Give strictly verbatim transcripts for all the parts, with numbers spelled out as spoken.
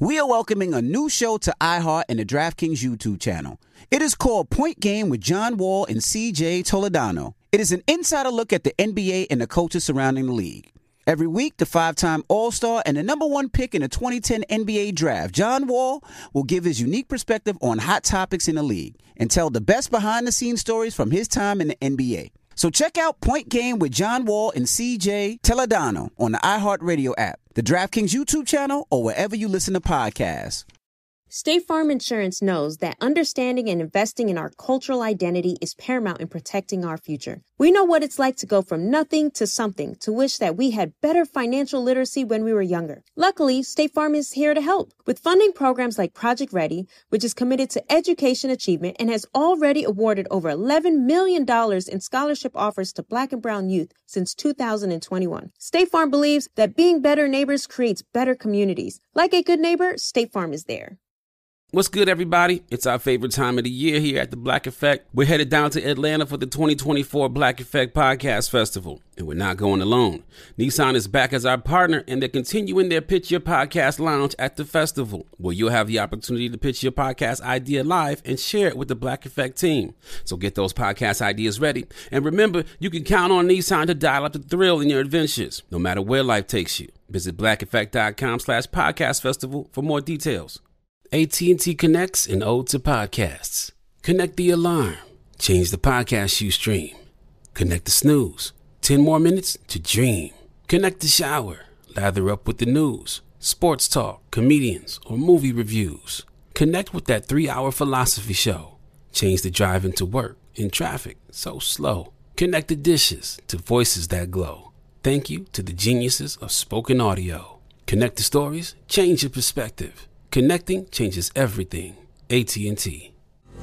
We are welcoming a new show to iHeart and the DraftKings YouTube channel. It is called Point Game with John Wall and C J Toledano. It is an insider look at the N B A and the coaches surrounding the league. Every week, the five-time All-Star and the number one pick in the twenty ten N B A Draft, John Wall, will give his unique perspective on hot topics in the league and tell the best behind-the-scenes stories from his time in the N B A. So check out Point Game with John Wall and C J Toledano on the iHeartRadio app, the DraftKings YouTube channel, or wherever you listen to podcasts. State Farm Insurance knows that understanding and investing in our cultural identity is paramount in protecting our future. We know what it's like to go from nothing to something, to wish that we had better financial literacy when we were younger. Luckily, State Farm is here to help with funding programs like Project Ready, which is committed to education achievement and has already awarded over eleven million dollars in scholarship offers to Black and brown youth since two thousand twenty-one. State Farm believes that being better neighbors creates better communities. Like a good neighbor, State Farm is there. What's good, everybody? It's our favorite time of the year here at the Black Effect. We're headed down to Atlanta for the twenty twenty-four Black Effect Podcast Festival, and we're not going alone. Nissan is back as our partner, and they're continuing their Pitch Your Podcast Lounge at the festival, where you'll have the opportunity to pitch your podcast idea live and share it with the Black Effect team. So get those podcast ideas ready. And remember, you can count on Nissan to dial up the thrill in your adventures, no matter where life takes you. Visit blackeffect.com slash podcast festival for more details. A T and T connects an ode to podcasts. Connect the alarm. Change the podcast you stream. Connect the snooze. Ten more minutes to dream. Connect the shower. Lather up with the news, sports talk, comedians, or movie reviews. Connect with that three-hour philosophy show. Change the drive into work in traffic so slow. Connect the dishes to voices that glow. Thank you to the geniuses of spoken audio. Connect the stories. Change your perspective. Connecting changes everything. A T and T.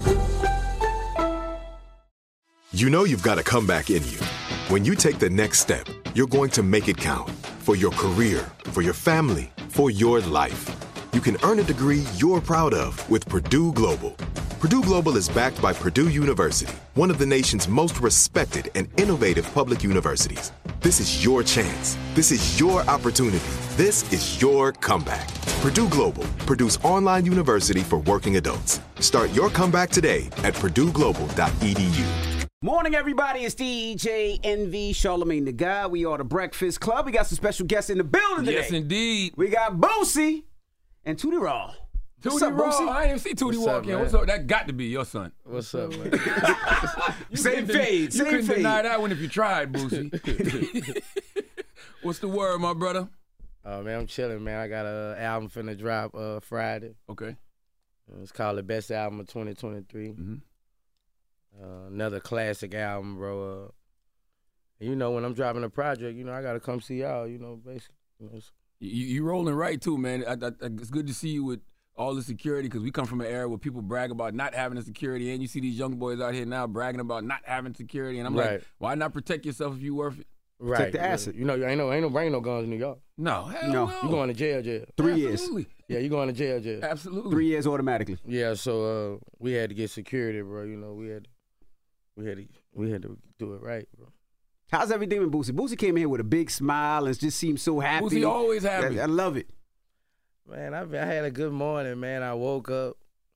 You know you've got a comeback in you. When you take the next step, you're going to make it count. For your career, for your family, for your life. You can earn a degree you're proud of with Purdue Global. Purdue Global is backed by Purdue University, one of the nation's most respected and innovative public universities. This is your chance. This is your opportunity. This is your comeback. Purdue Global, Purdue's online university for working adults. Start your comeback today at purdue global dot e d u. Morning, everybody. It's D J N V, Charlamagne the Guy. We are the Breakfast Club. We got some special guests in the building today. Yes, indeed. We got Boosie and Tootie Raw. Tootie What's up, Raw? Boosie? I didn't see Tootie walk in. What's up? That got to be your son. What's up, man? Same fade, You same couldn't fade. deny that one if you tried, Boosie. What's the word, my brother? Oh, man, I'm chilling, man. I got an album finna drop uh, Friday. Okay. It's called The Best Album of twenty twenty-three. Mm-hmm. Uh, another classic album, bro. Uh, you know, when I'm dropping a project, you know, I got to come see y'all, you know, basically. You, know, You, you rolling right, too, man. I, I, it's good to see you with all the security because we come from an era where people brag about not having the security, and you see these young boys out here now bragging about not having security, and I'm Right. like, why not protect yourself if you worth it? right. Take the acid. You know, ain't no, ain't no, ain't no guns in New York. No, hell No. no. You going to jail, jail. Three Absolutely. Yeah, you going to jail, jail. years. Absolutely. Three years automatically. Yeah, so uh, we had to get security, bro. You know, we had, we had to, we had to do it right, bro. How's everything with Boosie? Boosie came in here with a big smile and just seemed so happy. Boosie always happy. I, I love it. Man, I, I had a good morning, man. I woke up.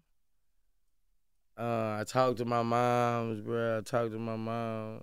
Uh, I talked to my moms, bro. I talked to my mom.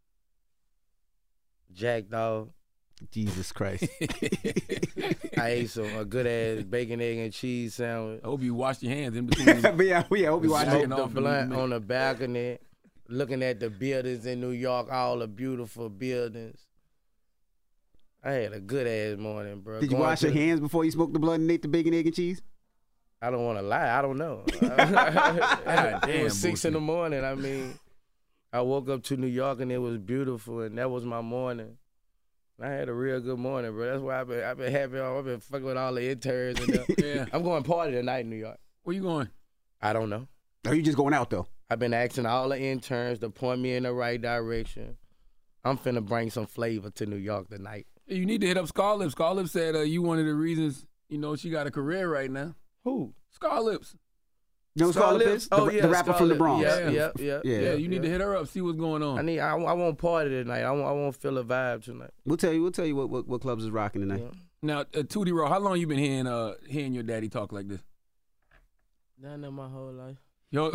Jacked off. Jesus Christ. I ate some a good ass bacon, egg, and cheese sandwich. I hope you wash your hands in between. but yeah, we hope you watch Smoked it. Smoked the off in a blunt minute. on the balcony, looking at the buildings in New York, all the beautiful buildings. I had a good ass morning, bro. Did you Going wash to your the- hands before you smoked the blood and ate the bacon, egg, and cheese? I don't want to lie. I don't know. God it damn, was six in Boosie. the morning. I mean, I woke up to New York and it was beautiful, and that was my morning. I had a real good morning, bro. That's why I've been, I've been happy. I've been fucking with all the interns and stuff. Yeah. I'm going party tonight in New York. Where you going? I don't know. Or you just going out, though? I've been asking all the interns to point me in the right direction. I'm finna bring some flavor to New York tonight. You need to hit up Scarlips. Scarlips said uh, you one of the reasons, you know, she got a career right now. Who? Scarlips. You know Scarlett is? The, Oh, yeah, the rapper from the Scarlett. Bronx. Yeah, yeah, yeah. Yeah. Yeah, you need to hit her up, see what's going on. I need. I, I want party tonight. I want. I want to feel a vibe tonight. We'll tell you. We'll tell you what what, what clubs is rocking tonight. Yeah. Now, uh, Tootie Raw, how long you been hearing uh hearing your daddy talk like this? Done that my whole life. Yo,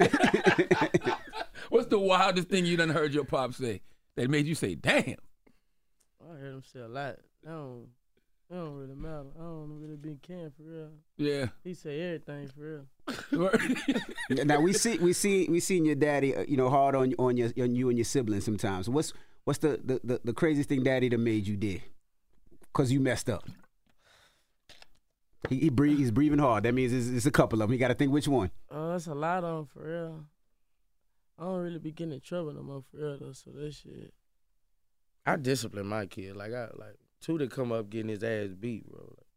what's the wildest thing you done heard your pop say that made you say, "Damn"? I heard him say a lot. I don't, it don't really matter. I don't really be caring for real. Yeah. He say everything for real. Now we see we see we seen your daddy, uh, you know, hard on on your on you and your siblings sometimes. What's what's the the, the, the craziest thing daddy that made you did? Cause you messed up. He, he breathe, he's breathing hard. That means it's, it's a couple of them. You got to think which one. Oh, uh, that's a lot of them for real. I don't really be getting in trouble no more for real though. So that shit. I discipline my kid. Like I like Tootie come up getting his ass beat, bro. Like,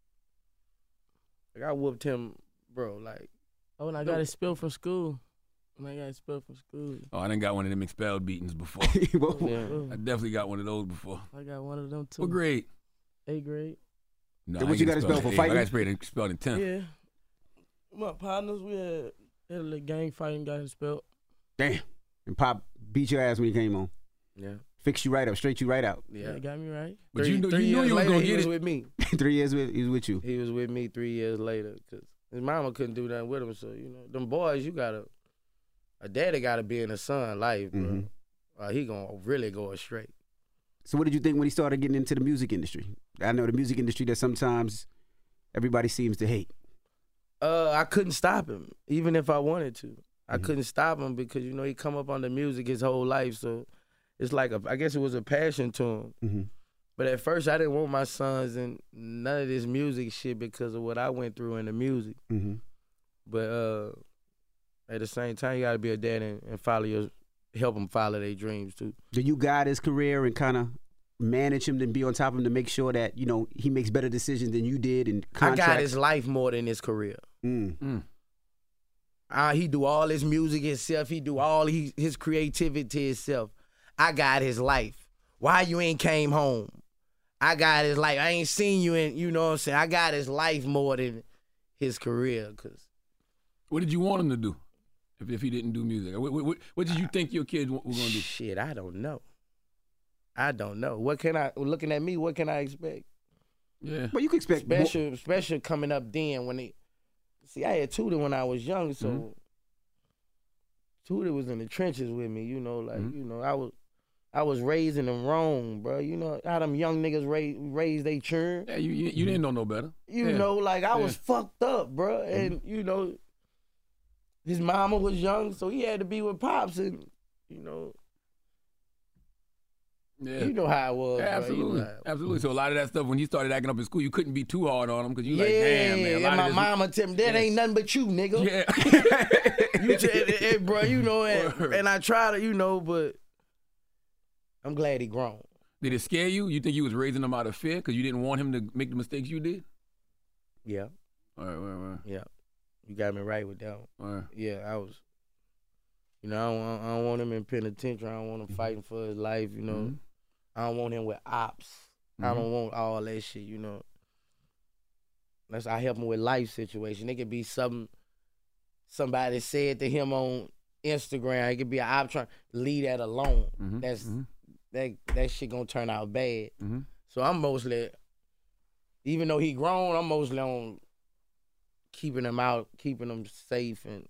like I whooped him, bro. Like oh, when I got expelled from school. When I got expelled from school. Oh, I done got one of them expelled beatings before. Yeah. I definitely got one of those before. I got one of them too. What grade? Eighth grade. No, Then what you got expelled for, fighting? I got expelled, expelled in tenth. Yeah. My partners, we had, had a little gang fighting, got expelled. Damn. And Pop beat your ass when he came on. Yeah. Fixed you right up, straight you right out. Yeah, it got me right. But three, you knew, three you, knew years you was later, gonna he get was it with me. Three years with he was with you. He was with me three years later because his mama couldn't do nothing with him. So, you know, them boys, you gotta, a daddy gotta be in a son life, bro. Mm-hmm. Uh, he gonna really go astray. So what did you think when he started getting into the music industry? I know the music industry that sometimes everybody seems to hate. Uh, I couldn't stop him, even if I wanted to. I Mm-hmm. couldn't stop him because, you know, he come up on the music his whole life. So it's like, a, I guess it was a passion to him. Mm-hmm. But at first, I didn't want my sons in none of this music shit because of what I went through in the music. Mm-hmm. But uh, at the same time, you got to be a dad and, and follow your, help them follow their dreams too. Do you guide his career and kind of manage him and be on top of him to make sure that, you know, he makes better decisions than you did and contracts? I got his life more than his career. Mm. Mm. Uh, he do all his music himself. He do all he, his creativity himself. I got his life. Why you ain't came home? I got his life. I ain't seen you in, you know what I'm saying? I got his life more than his career. Cause What did you want him to do if, if he didn't do music? What, what, what did you think your kids were going to do? Shit, I don't know. I don't know. What can I, looking at me, what can I expect? Yeah. Well, you can expect Special, special coming up then when they, see, I had Tootie when I was young, so Mm-hmm. Tootie was in the trenches with me, you know, like, Mhm. you know, I was I was raising them wrong, bro. You know how them young niggas raise, raise they churn? Yeah, you, you, you didn't know no better. You Yeah. know, like, I was Yeah. fucked up, bro. And, you know, his mama was young, so he had to be with Pops, and, you know, Yeah. you know how it was, Yeah, bro. You absolutely, know how it was. absolutely. So a lot of that stuff when he started acting up in school, you couldn't be too hard on him because you Yeah, like, damn, man. A lot and my of this, mama tell me, that Yeah. ain't nothing but you, nigga. Yeah. You t- eh, eh, bro, you know, and, Word. and I try to, you know, but I'm glad he grown. Did it scare you? You think you was raising him out of fear because you didn't want him to make the mistakes you did? Yeah, All right, all right, all right. yeah. You got me right with that one. All right. Yeah, I was, you know, I don't, I don't want him in penitentiary. I don't want him fighting for his life, you know. Mhm. I don't want him with ops. I Mhm. don't want all that shit, you know. That's I help him with life situation. It could be something somebody said to him on Instagram. It could be an op trying leave that alone. Mhm. That's Mhm. that that shit gonna turn out bad. Mhm. So I'm mostly, even though he grown, I'm mostly on keeping him out, keeping him safe, and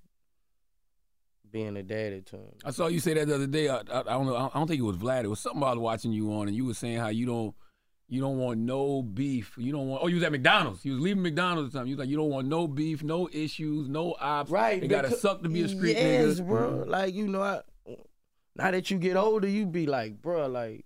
being a daddy to him. I saw you say that the other day. I, I, I don't know. I don't think it was Vlad. It was something I was watching you on, and you were saying how you don't, you don't want no beef. You don't want. Oh, you was at McDonald's. You was leaving McDonald's or something. You was like, you don't want no beef, no issues, no ops. Right. They gotta because- suck to be a street yes, nigga. bro. Like, you know, I, now that you get older, you be like, bro, like,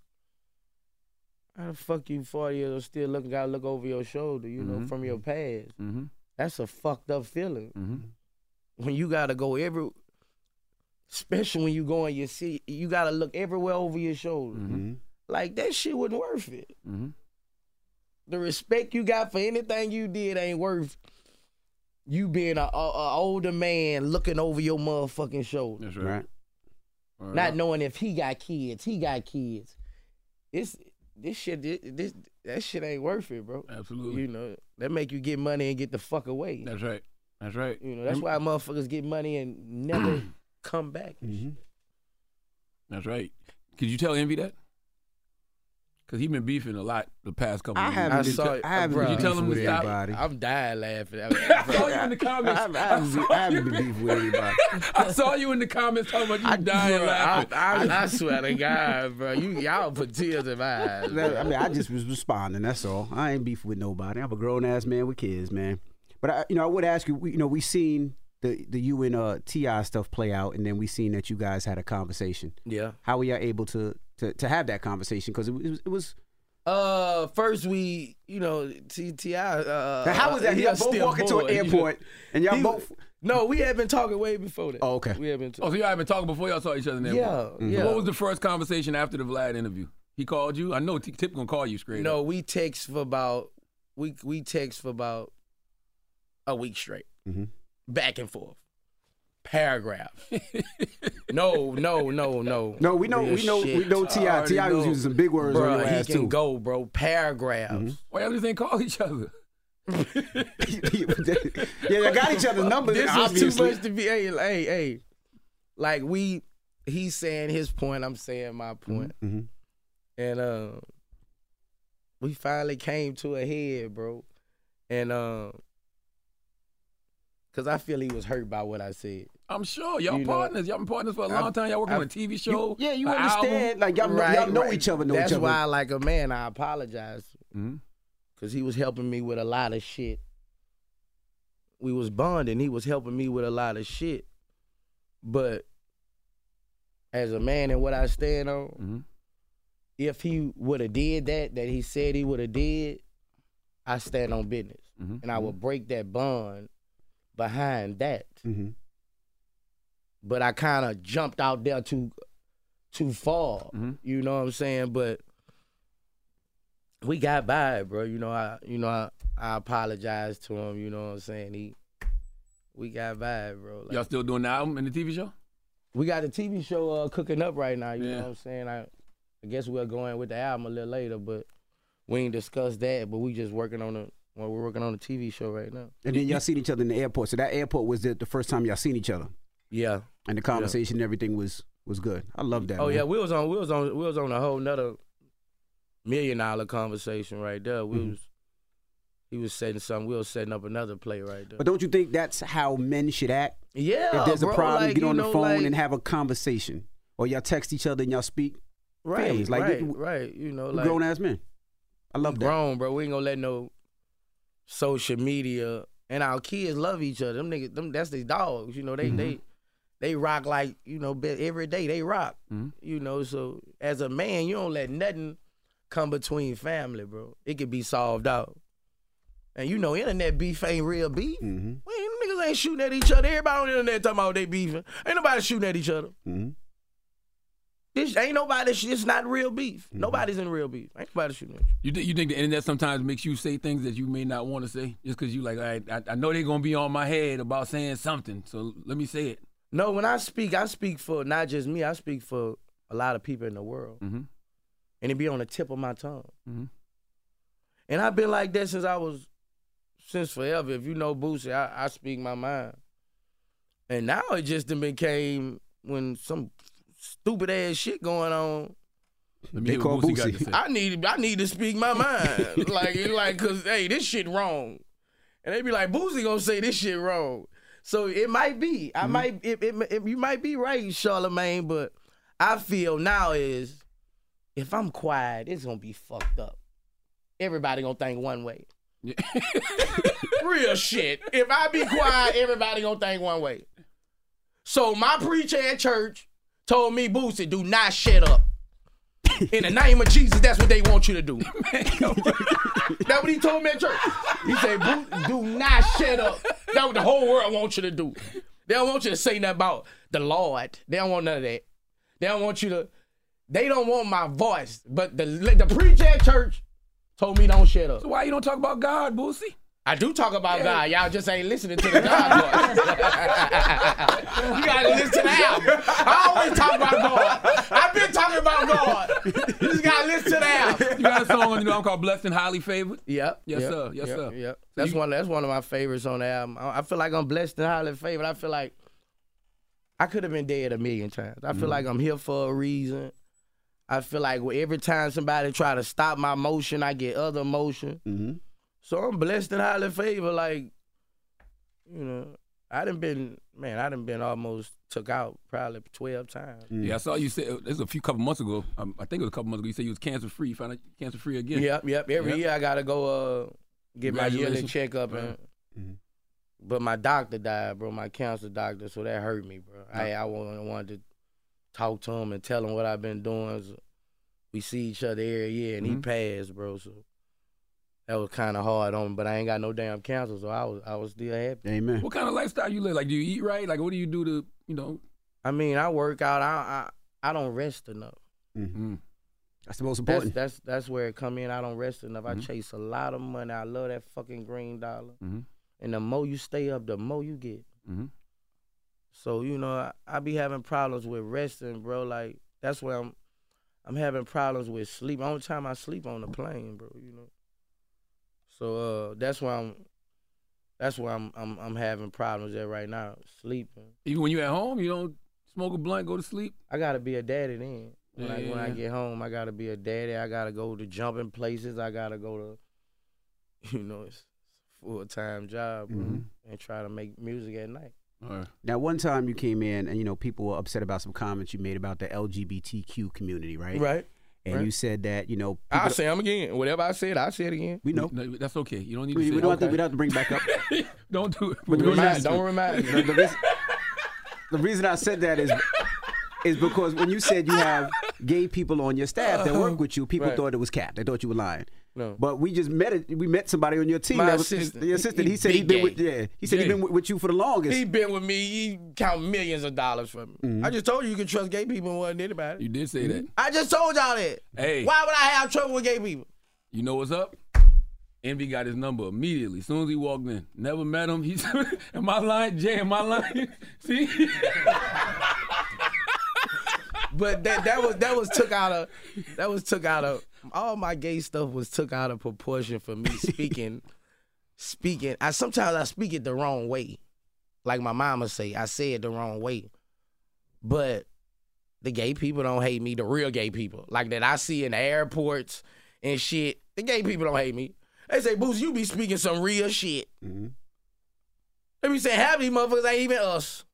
how the fuck you forty years old still looking, gotta look over your shoulder, you know, Mhm. from your past. Mm-hmm. That's a fucked up feeling. Mm-hmm. When you gotta go every, especially when you go in your city, you gotta look everywhere over your shoulder. Mm-hmm. Like, that shit wasn't worth it. Mm-hmm. The respect you got for anything you did ain't worth you being a, a, a older man looking over your motherfucking shoulder. That's right. Right. All right. Not knowing if he got kids, he got kids. It's this shit. This, this that shit ain't worth it, bro. Absolutely. You know that make you get money and get the fuck away. That's right. That's right. You know that's why motherfuckers get money and never come back. and Mm-hmm. shit. That's right. Could you tell Envy that? Because he been beefing a lot the past couple I of years. haven't I been, saw I it, haven't bro. been You tell beefing him with to stop. anybody. I'm dying laughing. I saw you in the I comments. haven't, I haven't, been- I haven't been beefing with anybody. I saw you in the comments talking about you I, dying bro, I, laughing. I, I swear to God, bro, you y'all put tears in my eyes. bro. I mean, I just was responding. That's all. I ain't beefing with nobody. I'm a grown ass man with kids, man. But I, you know, I would ask you. We, you know, we seen the the you and uh, T I stuff play out, and then we seen that you guys had a conversation. Yeah. How were y'all able to to to have that conversation? Because it was it was. Uh, first we, you know, T I. Uh, Now, how was that? he Y'all a both stiff walk into an boy, you know. airport, and y'all He- both. No, we had been talking way before that. Oh, okay. We had been Oh, so y'all had been talking before y'all saw each other in the Yeah, airport? yeah. So what was the first conversation after the Vlad interview? He called you? I know T- Tip gonna call you straight No, up. we text for about we we text for about a week straight, Mhm. back and forth, paragraphs. no, no, no, no. No, we know Real we know shit. we know T I. already T I was know. using some big words Bro, on your he ass can too. go, bro. Paragraphs. Mm-hmm. Why y'all just ain't call each other? Yeah, they got each other's numbers. This is obviously. too much to be. Hey, hey, hey. Like we, he's saying his point. I'm saying my point. Mhm. And uh, we finally came to a head, bro. And uh, cause I feel he was hurt by what I said. I'm sure. Y'all You know, partners. Y'all been partners for a long I- time. Y'all working I- on a T V show. Yeah, you an understand? album. Like y'all, know, y'all know each other. Know That's each other. why, like a man, I apologize. Mhm. Cause he was helping me with a lot of shit. We was bonding. He was helping me with a lot of shit. But as a man and what I stand on, Mhm. if he would have did that, that he said he would have did, I stand on business. Mhm. And I would break that bond behind that. Mm-hmm. But I kind of jumped out there too too far. Mhm. You know what I'm saying? But we got by it, bro. You know, I you know I, I apologize to him, you know what I'm saying? He we got by it, bro. Like, Y'all still doing the album and the T V show? we got the T V show uh, cooking up right now, you Yeah. know what I'm saying? I I guess we'll go in with the album a little later, but we ain't discussed that, but we just working on the well, we're working on the T V show right now. And then y'all seen each other in the airport. So that airport was the, the first time y'all seen each other, Yeah. and the conversation and everything was was good. I love that. Oh man. yeah, we was on we was on we was on a whole nother million dollar conversation right there. We Mhm. was he was setting something, we was setting up another play right there. But don't you think that's how men should act? yeah, If there's bro, a problem, like, get you on the know, phone like, and have a conversation, or y'all text each other and y'all speak. right, families, like, right, we- right. You know, We like grown ass men. I love we that. grown, bro. We ain't gonna let no social media and our kids love each other. Them niggas, them that's their dogs. You know, they Mhm. they they rock like you know be- every day. They rock. Mhm. You know, so as a man, you don't let nothing come between family, bro. It could be solved out. And you know, internet beef ain't real beef. Mm-hmm. We ain't, niggas ain't shooting at each other. Everybody on the internet talking about they beefing. Ain't nobody shooting at each other. Mm-hmm. This ain't nobody. It's not real beef. Mhm. Nobody's in real beef. Ain't nobody shooting at you. You think you think the internet sometimes makes you say things that you may not want to say just because you like I, I I know they're gonna be on my head about saying something, so let me say it. No, when I speak, I speak for not just me. I speak for a lot of people in the world, Mm-hmm. and it be on the tip of my tongue. Mhm. And I've been like that since I was, since forever. If you know Boosie, I, I speak my mind. And now it just done became when some stupid ass shit going on. Let me They hear call what Boosie got Boosie. to say. I need I need to speak my mind. like like cause hey, this shit wrong. And they be like, Boosie gonna say this shit wrong. So it might be. I Mm-hmm. might it, it, it- you might be right, Charlemagne, but I feel now is if I'm quiet, it's gonna be fucked up. Everybody gonna think one way. Yeah. Real shit. If I be quiet, everybody gonna think one way. So my preacher at church told me, Boosie, do not shut up. In the name of Jesus, that's what they want you to do. That's what he told me at church. He said, "Boo- do not shut up. That's what the whole world wants you to do. They don't want you to say nothing about the Lord. They don't want none of that. They don't want you to, they don't want my voice. But the, the preacher at church told me don't shut up. So why you don't talk about God, Boosie? I do talk about God. Y'all just ain't listening to the God voice. You gotta listen to the album. I always talk about God. I've been talking about God. You just gotta listen to the album. You got a song on your album called "Blessed and Highly Favored." Yep. Yes, yep, sir. Yes, yep, sir. Yep. That's you- one. That's one of my favorites on the album. I, I feel like I'm blessed and highly favored. I feel like I could have been dead a million times. I feel Mm-hmm. like I'm here for a reason. I feel like every time somebody try to stop my motion, I get other motion. Mm-hmm. So I'm blessed and highly favored. Like, you know, I done been, man, I done been almost took out probably twelve times. Mm. Yeah, I saw you say, this was a few couple months ago. Um, I think it was a couple months ago. You said you was cancer-free. You found out cancer-free again. Yep, yep. Every Yep. year I got to go uh, get my yearly Congratulations. checkup. Right. And, Mhm. But my doctor died, bro, my cancer doctor, so that hurt me, bro. I, I wanted, wanted to talk to him and tell him what I've been doing. So we see each other every year, and Mhm. he passed, bro, so that was kind of hard on me, but I ain't got no damn cancer, so I was I was still happy. Amen. What kind of lifestyle you live? Like, do you eat right? Like, what do you do to, you know? I mean, I work out. I I, I don't rest enough. Mm. That's the most That's important. that's that's where it come in. I don't rest enough. I Mhm. chase a lot of money. I love that fucking green dollar. Mm-hmm. And the more you stay up, the more you get. Mm-hmm. So, you know, I, I be having problems with resting, bro. Like, that's where I'm I'm having problems with sleep. Only time I sleep on the plane, bro, you know. So uh that's why I'm that's why I'm I'm I'm having problems there right now, sleeping. Even when you at home, you don't smoke a blunt, go to sleep? I gotta be a daddy then. When Yeah, I yeah, when I yeah. get home, I gotta be a daddy. I gotta go to jumping places. I gotta go to, you know, it's a full time job, bro, Mhm. and try to make music at night. All right. Now, one time you came in and, you know, people were upset about some comments you made about the L G B T Q community, right? Right. And right. you said that, you know, I'll people- say them again. Whatever I said, I'll say it again. we know. No, that's okay. You don't need We, to say we, don't have to, okay. we don't have to bring it back up. Don't do it. But the We reason don't I- have to. Don't remind me. the, the reason, the reason I said that is is because when you said you have gay people on your staff that work with you, people Right. thought it was cap. They thought you were lying. No. But we just met it. We met somebody on your team. My that was, assistant. Your assistant. He- He, said he he'd been gay. with. Yeah. He said he'd Gay. been with, with you for the longest. He been with me. He count millions of dollars for me. Mm-hmm. I just told you you can trust gay people more than anybody. You did say that. I just told y'all that. Hey. Why would I have trouble with gay people? You know what's up? Envy got his number immediately. As soon as he walked in. Never met him. He's am I lying? Jay, am I lying? See? But that that was that was took out of that was took out of all my gay stuff was took out of proportion for me speaking speaking. I sometimes I speak it the wrong way. Like my mama say, I say it the wrong way. But the gay people don't hate me, the real gay people. Like that I see in the airports and shit. The gay people don't hate me. They say, Boots, you be speaking some real shit. Mm-hmm. They be saying, half these motherfuckers ain't even us.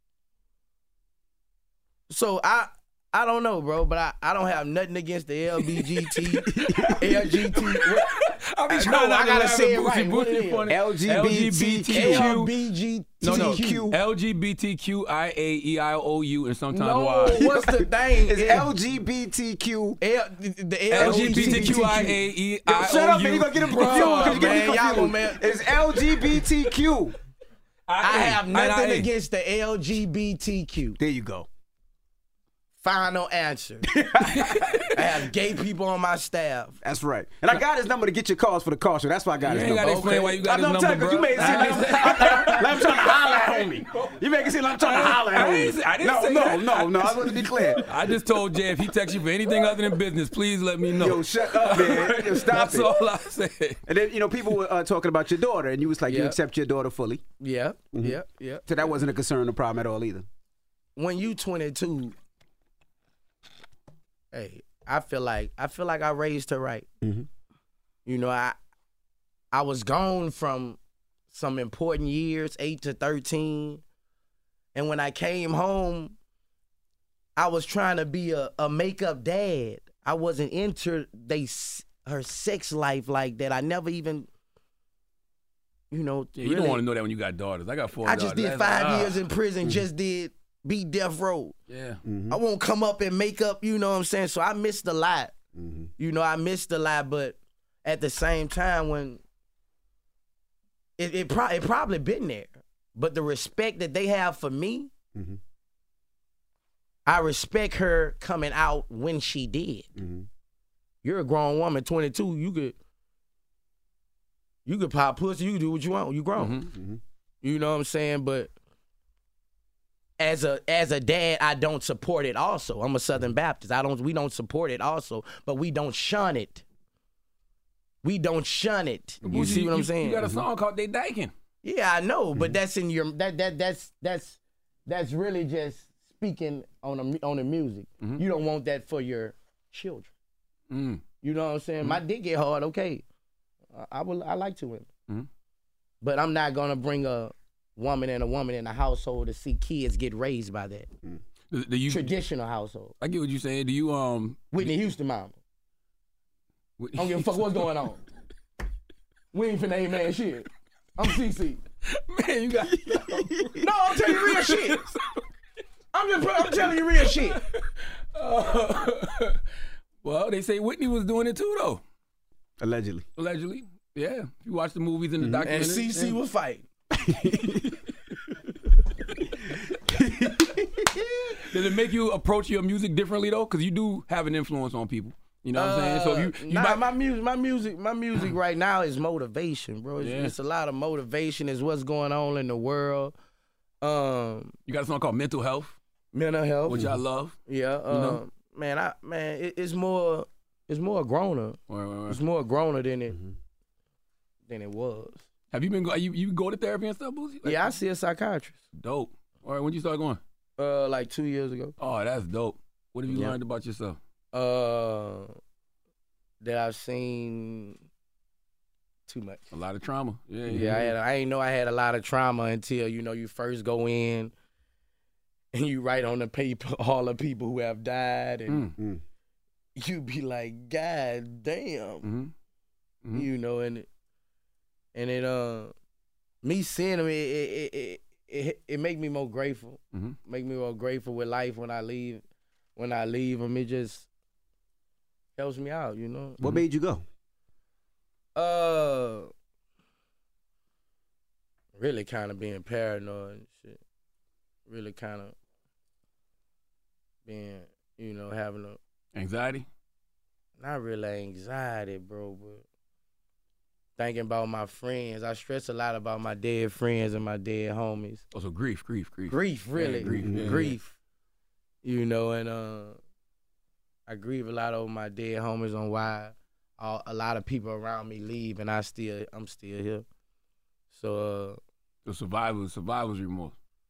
So I I don't know, bro, but I, I don't have nothing against the L B G T, L G B T. I be I trying know, not I to gotta laugh say at it right. Boosie. What it Boosie is? funny. L G B T Q. L B G T. No, no. Q. L G B T Q I A E I O U and sometimes No, Y. what's the thing? It's L G B T Q. L, the L L G B T Q I A E I O U. Shut up, man. You gonna get him confused. Bro, You get him man, y'all confused. gonna man- It's L G B T Q. I have nothing I A. against the L G B T Q. There you go. Final answer. I have gay people on my staff. That's right. And I got his number to get your calls for the car show. That's why I got You his ain't number. gotta explain Okay. why you got I'm his telling number, you, 'cause you bro. made it seem like, like, like I'm trying to holler at homie. You make it seem like I'm trying to holler at I didn't homie. say- I didn't no, say no, that. no, no. I want to be clear. I just told Jay if he texts you for anything other than business, please let me know. Yo, shut up, man. Yo, stop That's it. all I said. And then, you know, people were uh, talking about your daughter, and you was like, you Yeah. accept your daughter fully. Yeah, Mm-hmm. yeah, yeah. So that wasn't a concern or problem at all either. When you twenty-two, hey, I feel like I feel like I raised her right. Mm-hmm. You know, I I was gone from some important years, eight to thirteen, and when I came home, I was trying to be a, a makeup dad. I wasn't into they s- her sex life like that. I never even, you know, Yeah, you really- don't want to know that when you got daughters. I got four I daughters. just did That's five like, ah. years in prison. Just did beat death row. Yeah. I won't come up and make up, you know what I'm saying? So I missed a lot. Mm-hmm. You know, I missed a lot, but at the same time, when it it, pro- it probably been there, but the respect that they have for me, Mm-hmm. I respect her coming out when she did. Mm-hmm. You're a grown woman, twenty-two. You could you could pop pussy. You can do what you want. You grown. Mm-hmm. You know what I'm saying? But as a as a dad, I don't support it also. I'm a Southern Baptist. I don't we don't support it also, but we don't shun it. We don't shun it. You Boosie, see what I'm saying? You got a song called They Dyking. Yeah, I know, but that's in your that that that's that's that's really just speaking on the on the music. You don't want that for your children. Mm. You know what I'm saying? Mm-hmm. My dick get hard, okay. I, I will. I like two women. Mm-hmm. But I'm not gonna bring a woman and a woman in a household to see kids get raised by that. Mm. Do, do you, traditional household. I get what you're saying. Do you um Whitney Houston mama? Whitney I don't give a fuck what's going on. We ain't finna amen shit. I'm C C. Man, you got no. I'm telling you real shit. I'm just. I'm telling you real shit. Uh, well, they say Whitney was doing it too, though. Allegedly. Allegedly, yeah. If you watch the movies and the mm-hmm. documentaries, and C C was fighting. Does it make you approach your music differently though? Because you do have an influence on people. You know what uh, I'm saying? So if you, you nah, might... my music, my music, my music right now is motivation, bro. It's, yeah. it's a lot of motivation. It's what's going on in the world. Um, you got a song called "Mental Health." Mental health, which I love. Yeah, um, you know? man, I man, it, it's more, it's more growner. Right, right, right. It's more growner than it mm-hmm. than it was. Have you been? You you go to therapy and stuff, Boosie? Like, yeah, I see a psychiatrist. Dope. All right, when you start going? Uh, like two years ago. Oh, that's dope. What have you yeah. learned about yourself? Uh, that I've seen too much. A lot of trauma. Yeah, yeah. yeah. I had. I ain't know I had a lot of trauma until you know you first go in, and you write on the paper all the people who have died, and mm. you be like, God damn, mm-hmm. Mm-hmm. you know, and and it uh, me seeing them, it it it it, it make me more grateful. Mm-hmm. Make me more grateful with life when I leave. When I leave them, it just helps me out, you know. What mm-hmm. made you go? Uh, really kind of being paranoid and shit. Really kind of being, you know, having a anxiety. Not really anxiety, bro, but thinking about my friends. I stress a lot about my dead friends and my dead homies. Oh, so grief, grief, grief. Grief, really. Yeah, grief, yeah, grief. You know, and uh, I grieve a lot over my dead homies on why all, a lot of people around me leave, and I still, I'm still here. So, uh, the survival, survivor's remorse.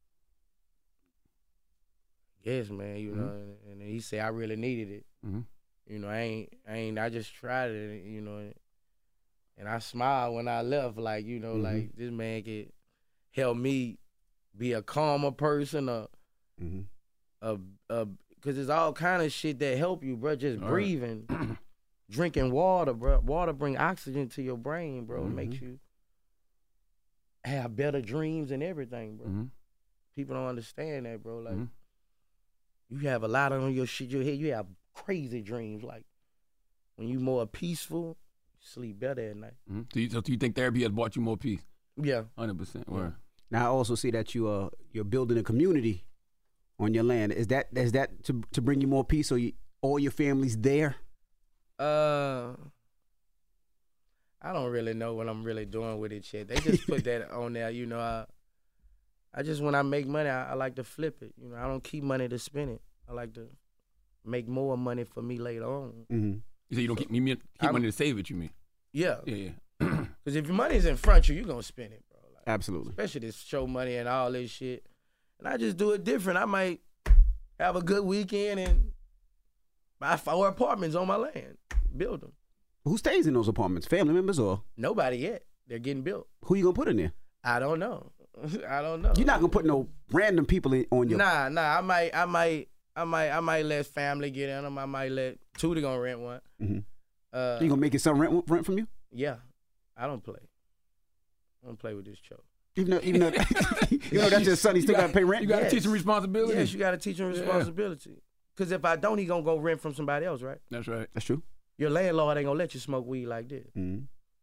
Yes, man. You mm-hmm. know, and, and he said I really needed it. Mm-hmm. You know, I ain't, I ain't, I just tried it. You know, and, and I smiled when I left. Like, you know, mm-hmm. like this man could help me be a calmer person, or. Mm-hmm. Uh, uh, cause it's all kind of shit that help you, bro. Just all breathing, right. drinking water, bro. Water bring oxygen to your brain, bro. Mm-hmm. It makes you have better dreams and everything, bro. Mm-hmm. People don't understand that, bro. Like, mm-hmm. you have a lot on your shit. Your head, you have crazy dreams. Like, when you more peaceful, you sleep better at night. Mm-hmm. So, you, so do you think therapy has brought you more peace? Yeah, hundred percent. Yeah. Now I also see that you uh you're building a community on your land. Is that is that to to bring you more peace, or you, all your family's there? Uh, I don't really know what I'm really doing with it yet. They just put that on there. You know, I, I just when I make money, I, I like to flip it. You know, I don't keep money to spend it. I like to make more money for me later on. Mm-hmm. You say you don't so, keep, you mean, keep money to save it, you mean? Yeah. Yeah, yeah. Because if your money's in front of you, you're going to spend it, bro. Like, absolutely. Especially this show money and all this shit. And I just do it different. I might have a good weekend and buy four apartments on my land, build them. Who stays in those apartments? Family members or? Nobody yet. They're getting built. Who you going to put in there? I don't know. I don't know. You're not going to put no random people in, on your... Nah, nah. I might, I might, I might, I might let family get in them. I might let Tootie gonna rent one. Mm-hmm. Uh, you gonna make it some rent rent from you? Yeah, I don't play. I don't play with this show. Even though, even though, you know that's your son, he still got to pay rent. You got to yes. teach him responsibility. Yes, you got to teach him responsibility. Because if I don't, he gonna go rent from somebody else, right? That's right. That's true. Your landlord ain't gonna let you smoke weed like this. Mm-hmm.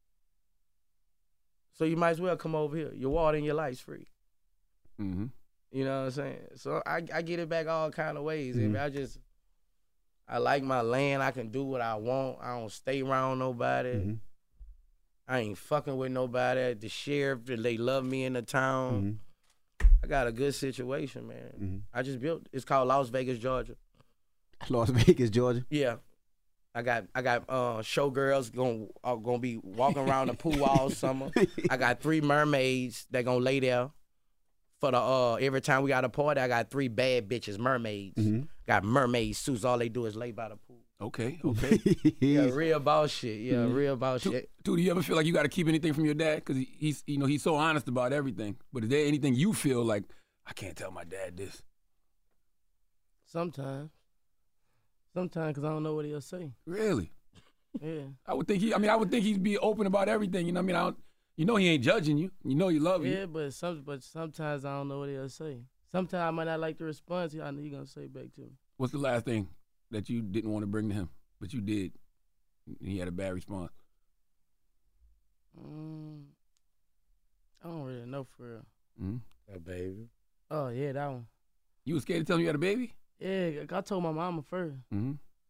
So you might as well come over here. Your water and your lights free. Mm-hmm. You know what I'm saying? So I I get it back all kind of ways. Mm-hmm. If I just I like my land. I can do what I want. I don't stay around nobody. Mm-hmm. I ain't fucking with nobody. The sheriff, they love me in the town. Mm-hmm. I got a good situation, man. Mm-hmm. I just built. It's called Las Vegas, Georgia. Las Vegas, Georgia. Yeah. I got I got uh, showgirls gonna are gonna be walking around the pool all summer. I got three mermaids that gonna lay there for the uh every time we got a party. I got three bad bitches, mermaids. Mm-hmm. Got mermaid suits. All they do is lay by the pool. Okay, okay. Yeah, real about shit. Yeah, Mm-hmm. real about Dude, shit. do you ever feel like you got to keep anything from your dad? Because he, he's, you know, he's so honest about everything. But is there anything you feel like, I can't tell my dad this? Sometimes. Sometimes, because I don't know what he'll say. Really? Yeah. I would think he, I mean, I would think he'd be open about everything. You know what I mean? I don't, you know he ain't judging you. You know he love you. Yeah, but some, but sometimes I don't know what he'll say. Sometimes I might not like the response. I know he's going to say back to me. What's the last thing that you didn't want to bring to him, but you did? And he had a bad response. Mm, I don't really know for real. Mm-hmm. That baby. Oh, yeah, that one. You was scared to tell him you had a baby? Yeah, I told my mama first. Mm-hmm.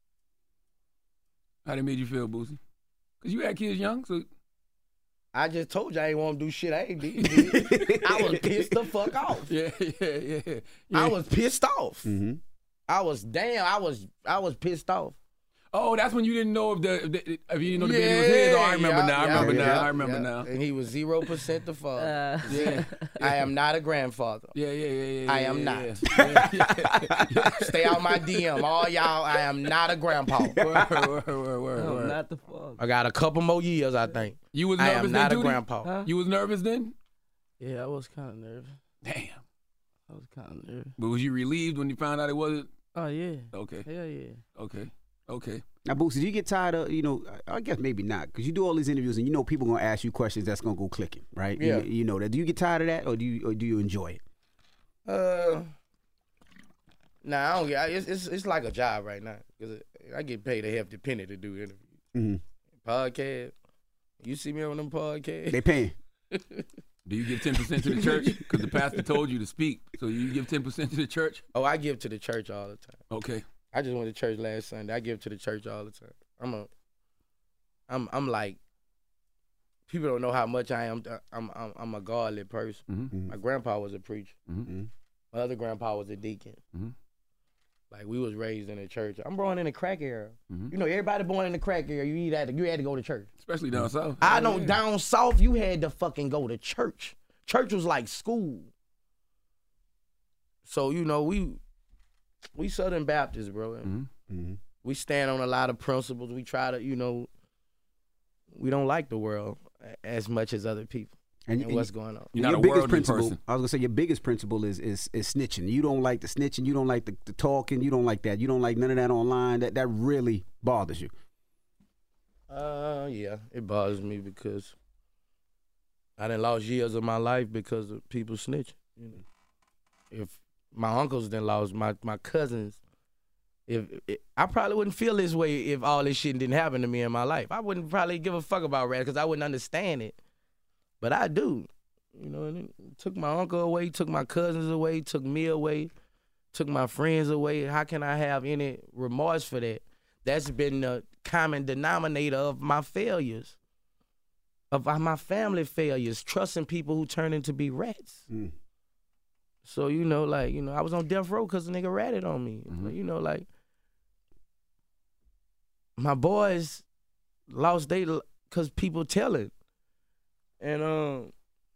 How that made you feel, Boosie? Because you had kids young, so... I just told you I ain't want to do shit I ain't did. I was pissed the fuck off. Yeah, yeah, yeah. yeah. I was pissed off. Mm-hmm. I was, damn, I was I was pissed off. Oh, that's when you didn't know if the, if, the, if you didn't know the yeah, baby was his. Oh, I remember yeah, now. I yeah, remember yeah, now. I remember yeah. now. And he was zero percent the father. Uh, Yeah. I am not a grandfather. Yeah, yeah, yeah, yeah. I yeah, am yeah, not. Yeah, yeah, yeah. Stay out my D M, all y'all. I am not a grandpa. Word, word, word, word, no, word. not the father. I got a couple more years, I think. You was I nervous am then, not a Tootie? grandpa. Huh? You was nervous then? Yeah, I was kind of nervous. Damn. I was kind of nervous. But was you relieved when you found out it wasn't? Oh yeah. Okay, Hell yeah. okay, okay. Now, Boosie, do you get tired of, you know, I guess maybe not, because you do all these interviews and you know people going to ask you questions that's going to go clicking, right? Yeah. You, you know that. Do you get tired of that, or do you or do you enjoy it? Uh, nah, I don't get. It's it's, it's like a job right now because I get paid a hefty penny to do interviews. Mm-hmm. Podcast. You see me on them podcasts? They paying. Do you give ten percent to the church? Because the pastor told you to speak. So you give ten percent to the church? Oh, I give to the church all the time. Okay. I just went to church last Sunday. I give to the church all the time. I'm a, I'm I'm like, people don't know how much I am. I'm I'm, I'm a godly person. Mm-hmm. My grandpa was a preacher. Mm-hmm. My other grandpa was a deacon. Mm-hmm. Like we was raised in a church. I'm born in the crack era. Mm-hmm. You know, everybody born in the crack era. You either had to, you had to go to church. Especially down south. I know Yeah. down south you had to fucking go to church. Church was like school. So you know we we Southern Baptists, bro. Mm-hmm. Mm-hmm. We stand on a lot of principles. We try to, you know, we don't like the world as much as other people and, and what's going on. You're not your a biggest worldly principle, person. I was gonna say your biggest principle is is is snitching. You don't like the snitching. You don't like the, the talking. You don't like that. You don't like none of that online. That that really bothers you. Uh, yeah, it bothers me because I done lost years of my life because of people snitching. You know, if my uncles done lost, my my cousins, if, if I probably wouldn't feel this way if all this shit didn't happen to me in my life. I wouldn't probably give a fuck about rap because I wouldn't understand it, but I do. You know, and it took my uncle away, took my cousins away, took me away, took my friends away. How can I have any remorse for that? That's been the common denominator of my failures, of my family failures, trusting people who turn into be rats. Mm. So, you know, like, you know, I was on death row because a nigga ratted on me. Mm-hmm. You know, like, my boys lost they because people tell it. And um,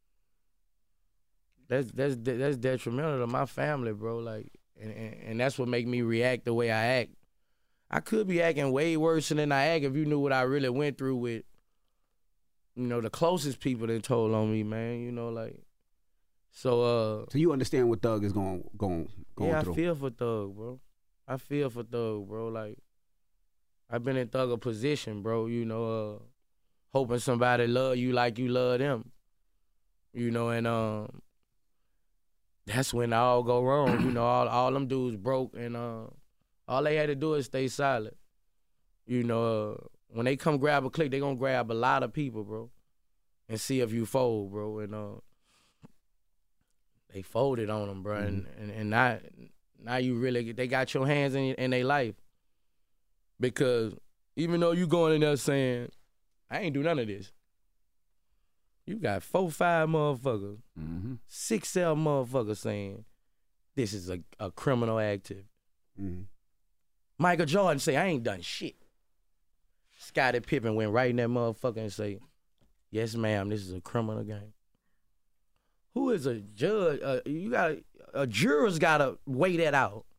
that's that's that's detrimental to my family, bro. Like, and, and, and that's what make me react the way I act. I could be acting way worse than I act if you knew what I really went through with, you know, the closest people that told on me, man. You know, like, so uh. So you understand what Thug is going going going yeah, through. I feel for Thug, bro. I feel for Thug, bro. Like, I've been in Thug a position, bro. You know, uh, hoping somebody love you like you love them. You know, and um, that's when I all go wrong. You know, all all them dudes broke, and uh, all they had to do is stay silent. You know, uh, when they come grab a clique, they gonna grab a lot of people, bro, and see if you fold, bro. And uh, they folded on them, bro, mm-hmm. and and and now, now you really they got your hands in in their life, because even though you going in there saying, I ain't do none of this, you got four, five motherfuckers, Mm-hmm. six, seven motherfuckers saying this is a, a criminal activity. Mm-hmm. Michael Jordan say, I ain't done shit. Scottie Pippen went right in that motherfucker and say, yes, ma'am, this is a criminal game. Who is a judge? Uh, you got a jurors got to weigh that out. They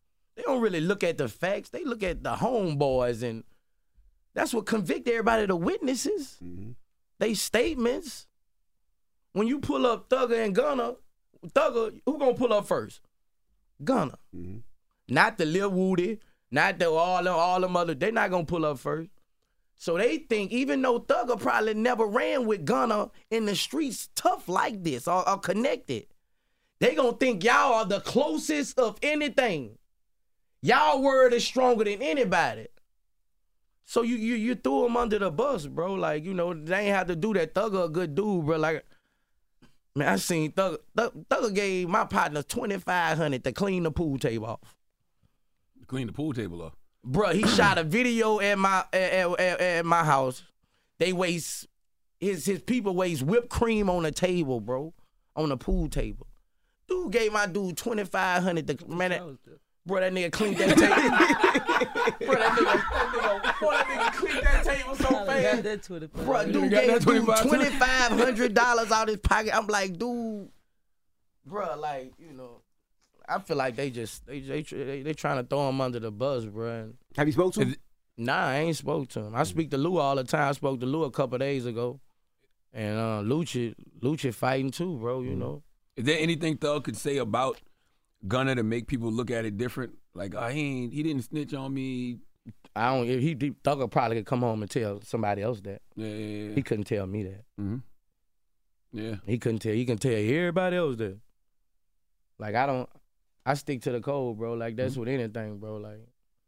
don't really look at the facts. They look at the homeboys, and that's what convict everybody, the witnesses. Mm-hmm. They statements. When you pull up Thugger and Gunna, Thugger, who gonna pull up first? Gunna. Mm-hmm. Not the Lil Woody, not the all them, all them other, they not gonna pull up first. So they think, even though Thugger probably never ran with Gunna in the streets tough like this or, or connected, they gonna think y'all are the closest of anything. Y'all word is stronger than anybody. So you you you threw him under the bus, bro. Like, you know, they ain't have to do that. Thugger a good dude, bro. Like, man, I seen Thugger. Thugger gave my partner twenty-five hundred dollars to clean the pool table off. Clean the pool table off? Bro, he shot a video at my at, at, at my house. They waste, his, his people waste whipped cream on the table, bro, on the pool table. Dude gave my dude twenty-five hundred dollars to, man, that, bro, that nigga cleaned that table. Bro, that nigga, that nigga, boy, that nigga cleaned that table so fast. Bro, dude gave dude twenty-five hundred dollars out his pocket. I'm like, dude, bro, like, you know, I feel like they just, they they they, they trying to throw him under the bus, bro. Have you spoke to him? Nah, I ain't spoke to him. I speak to Lou all the time. I spoke to Lou a couple days ago. And uh, Lucha, Lucha fighting too, bro, you know. Is there anything Thug could say about Gunna to make people look at it different? Like, oh, he ain't, he didn't snitch on me. I don't. He, he Thugger probably could come home and tell somebody else that. Yeah, yeah, yeah. He couldn't tell me that. Mm-hmm. Yeah. He couldn't tell. He can tell everybody else that. Like, I don't. I stick to the code, bro. Like, that's mm-hmm. with anything, bro. Like,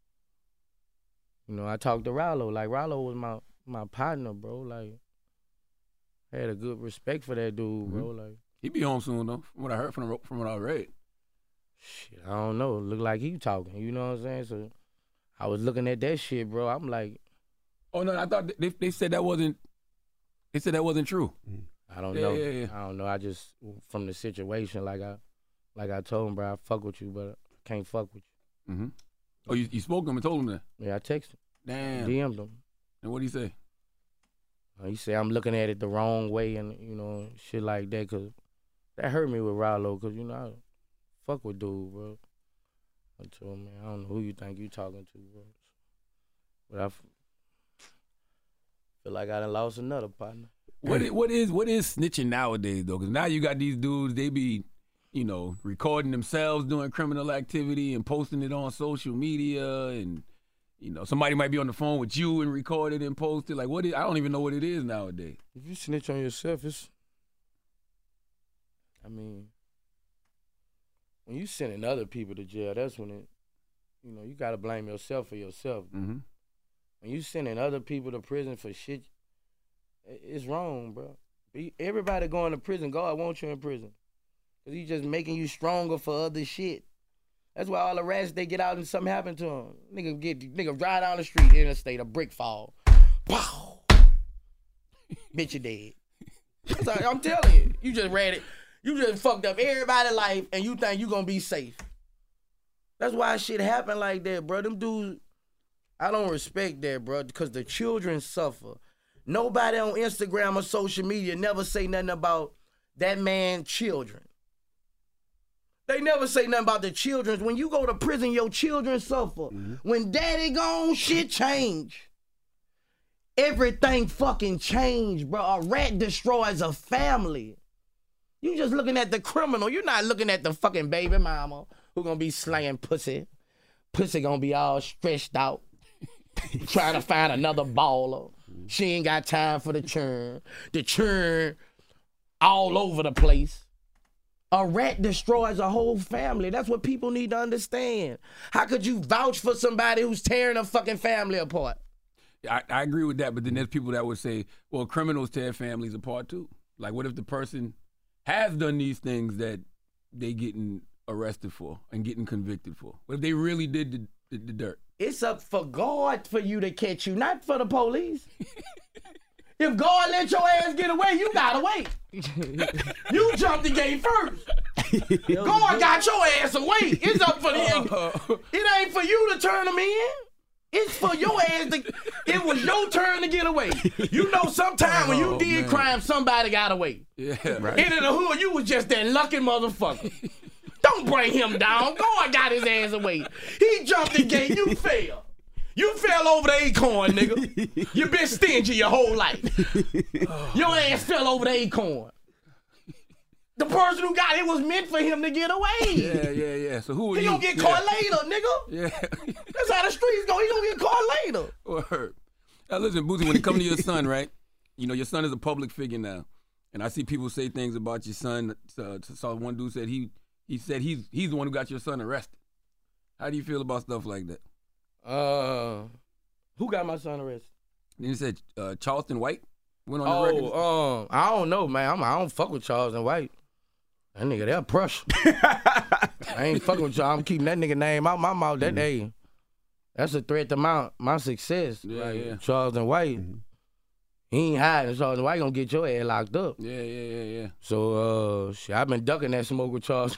you know, I talked to Rollo. Like, Rollo was my my partner, bro. Like, I had a good respect for that dude, mm-hmm. bro. Like, he be home soon though. From what I heard from from what I read. Shit, I don't know. It look like he talking. You know what I'm saying? So I was looking at that shit, bro. I'm like, oh no, I thought they they said that wasn't. They said that wasn't true. I don't yeah, know. Yeah, yeah. I don't know. I just from the situation, like I, like I told him, bro. I fuck with you, but I can't fuck with you. Mm-hmm. Oh, you, you spoke to him and told him that? Yeah, I texted him. Damn. D M'd him. And what'd he say? Uh, he said I'm looking at it the wrong way and, you know, shit like that, because that hurt me with Rollo, because, you know, I fuck with dude, bro. I told him, man, I don't know who you think you talking to, bro. But I f- feel like I done lost another partner. What is, what is what is snitching nowadays, though? Because now you got these dudes, they be, you know, recording themselves doing criminal activity and posting it on social media, and, you know, somebody might be on the phone with you and record it and post it. Like, what is, I don't even know what it is nowadays. If you snitch on yourself, it's, I mean, when you sending other people to jail, that's when it, you know, you got to blame yourself for yourself. Mm-hmm. When you sending other people to prison for shit, it's wrong, bro. Everybody going to prison, God wants you in prison. Because he's just making you stronger for other shit. That's why all the rats, they get out and something happen to them. Nigga get, nigga drive down the street, interstate, a brick fall. Pow! Bitch, you dead. Like, I'm telling you, you just read it. You just fucked up everybody's life and you think you gonna be safe. That's why shit happen like that, bro. Them dudes, I don't respect that, bro, because the children suffer. Nobody on Instagram or social media never say nothing about that man's children. They never say nothing about the children. When you go to prison, your children suffer. Mm-hmm. When daddy gone, shit change. Everything fucking changed, bro. A rat destroys a family. You just looking at the criminal. You're not looking at the fucking baby mama who gonna be slaying pussy. Pussy gonna be all stretched out, trying to find another baller. She ain't got time for the churn. The churn all over the place. A rat destroys a whole family. That's what people need to understand. How could you vouch for somebody who's tearing a fucking family apart? I, I agree with that, but then there's people that would say, well, criminals tear families apart too. Like, what if the person has done these things that they getting arrested for and getting convicted for? What if they really did the, the, the dirt? It's up for God for you to catch you, not for the police. If God let your ass get away, you gotta wait. You jumped the gate first. God got your ass away. It's up for the. It ain't for you to turn them in. It's for your ass to. It was your turn to get away. You know, sometime when you Oh, did man. crime, somebody got away. Yeah, right. And in the hood, you was just that lucky motherfucker. Don't Don't bring him down. Go and got his ass away. He jumped the gate. You fell. You fell over the acorn, nigga. You been stingy your whole life. Your ass fell over the acorn. The person who got it was meant for him to get away. Yeah, yeah, yeah. So who are he you? He gonna get yeah. caught later, nigga. Yeah. That's how the streets go. He gonna get caught later. Word. Now listen, Boosie, when it comes to your son, right? You know, your son is a public figure now. And I see people say things about your son. Uh, saw one dude said he he said he's he's the one who got your son arrested. How do you feel about stuff like that? Uh, who got my son arrested? Then he said uh, Charleston White went on oh, the record. um, I don't know, man. I'm, I don't fuck with Charleston White. That nigga, they're Prussian. I ain't fucking with y'all. I'm keeping that nigga name out my mouth. That day, mm-hmm. That's a threat to my my success. Yeah, right? yeah. Charleston White. Mm-hmm. He ain't hiding. Charleston White gonna get your ass locked up. Yeah, yeah, yeah, yeah. So, uh, shit, I've been ducking that smoke with Charles.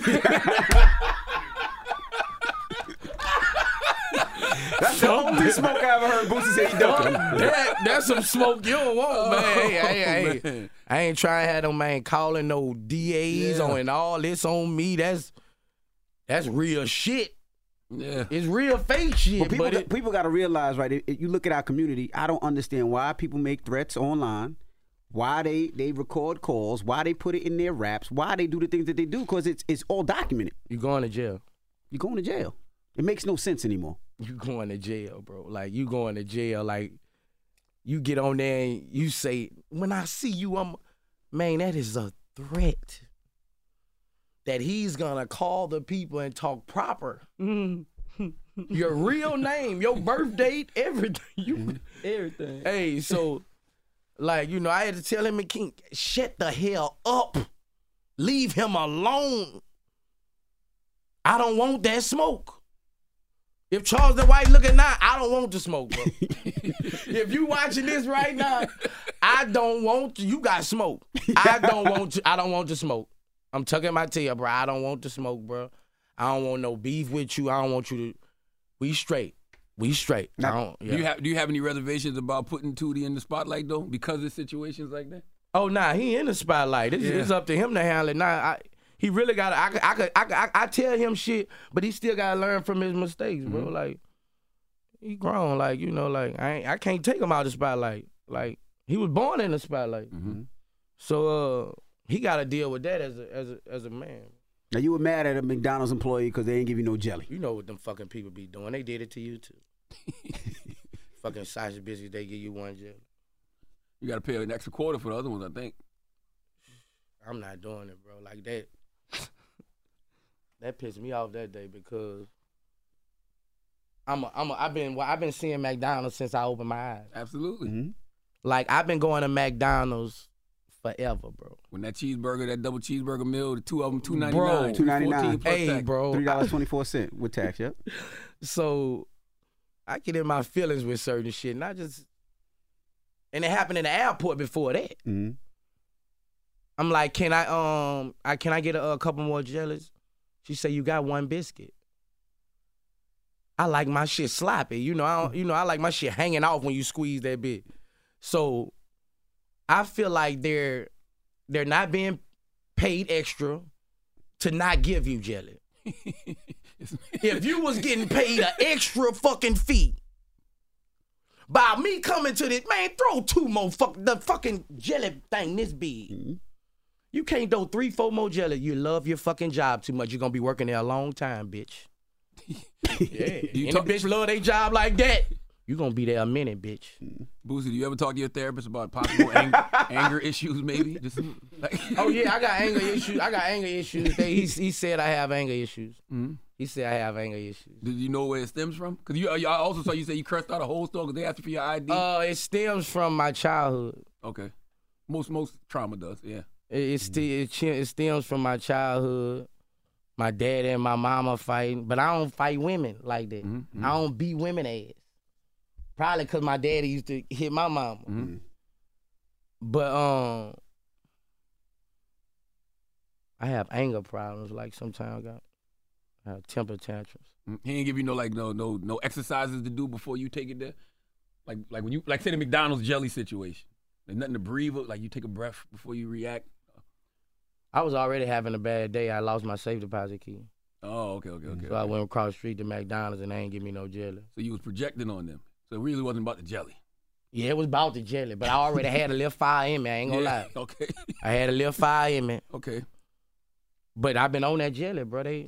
That's the only smoke I ever heard Boosie say he ducking. that, that's some smoke you don't want, man. Hey, hey, oh, hey. I ain't trying to have them man calling no D As yeah. on and all this on me. That's that's real shit. Yeah, it's real fake shit. Well, people, but got, it, people got to realize, right? If you look at our community, I don't understand why people make threats online, why they, they record calls, why they put it in their raps, why they do the things that they do, because it's it's all documented. You going to jail. You going to jail. It makes no sense anymore. You going to jail, bro. Like, you going to jail. Like, you get on there and you say, when I see you, I'm, man, that is a threat. That he's going to call the people and talk proper. Your real name, your birth date, everything. You, everything. Hey, so, like, you know, I had to tell him, King, shut the hell up. Leave him alone. I don't want that smoke. If Charleston White looking now, I don't want the smoke, bro. If you watching this right now, I don't want you. You got smoke. I don't want to, I don't want the smoke. I'm tucking my tail, bro. I don't want the smoke, bro. I don't want no beef with you. I don't want you to. We straight. We straight. Now, I don't, yeah. Do you have Do you have any reservations about putting Tootie in the spotlight though, because of situations like that? Oh nah, he in the spotlight. It's, yeah. it's up to him to handle it. Nah, I, he really got. I could. I could. I, I, I tell him shit, but he still got to learn from his mistakes, bro. Mm-hmm. Like he grown. Like you know. Like I. Ain't, I can't take him out of the spotlight. Like he was born in the spotlight. Mm-hmm. So uh, he got to deal with that as a as a as a man. Now you were mad at a McDonald's employee because they didn't give you no jelly. You know what them fucking people be doing? They did it to you too. Fucking sausage biscuits. They give you one jelly. You got to pay an extra quarter for the other ones, I think. I'm not doing it, bro. Like that. That pissed me off that day because I'm a, I'm a, I've been well, I've been seeing McDonald's since I opened my eyes. Absolutely. Mm-hmm. Like I've been going to McDonald's forever, bro. When that cheeseburger, that double cheeseburger meal, the two of them, two ninety nine, two ninety nine. Hey, tax. Bro, three dollars twenty four cents with tax. Yep. So I get in my feelings with certain shit, and I just and it happened in the airport before that. Mm-hmm. I'm like, can I um, I can I get a, a couple more jellies? She said, you got one biscuit. I like my shit sloppy. You know, I don't, you know, I like my shit hanging off when you squeeze that bit. So I feel like they're they're not being paid extra to not give you jelly. If you was getting paid an extra fucking fee by me coming to this, man, throw two more fuck the fucking jelly thing this big. Mm-hmm. You can't do three, four more jelly. You love your fucking job too much. You're gonna be working there a long time, bitch. Yeah. Any talk- bitch love their job like that, you gonna be there a minute, bitch. Boosie, do you ever talk to your therapist about possible anger, anger issues, maybe? Just like oh yeah, I got anger issues. I got anger issues. He, he said I have anger issues. Mm-hmm. He said I have anger issues. Did you know where it stems from? Because you, I also saw you say you cursed out a whole store because they asked you for your I D. Uh, it stems from my childhood. Okay. Most most trauma does, yeah. It, it, st- it, it stems from my childhood. My dad and my mama fighting, but I don't fight women like that. Mm-hmm. I don't beat women ass. Probably because my daddy used to hit my mama. Mm-hmm. But um, I have anger problems. Like sometimes I got I have temper tantrums. He ain't give you no like no no no exercises to do before you take it there. Like like when you like say the McDonald's jelly situation. There's nothing to breathe. Like you take a breath before you react. I was already having a bad day. I lost my safe deposit key. Oh, okay, okay, okay. So I went across the street to McDonald's and they ain't give me no jelly. So you was projecting on them. So it really wasn't about the jelly. Yeah, it was about the jelly, but I already had a little fire in me. I ain't gonna Yeah, lie. Okay. I had a little fire in me. Okay. But I've been on that jelly, bro. They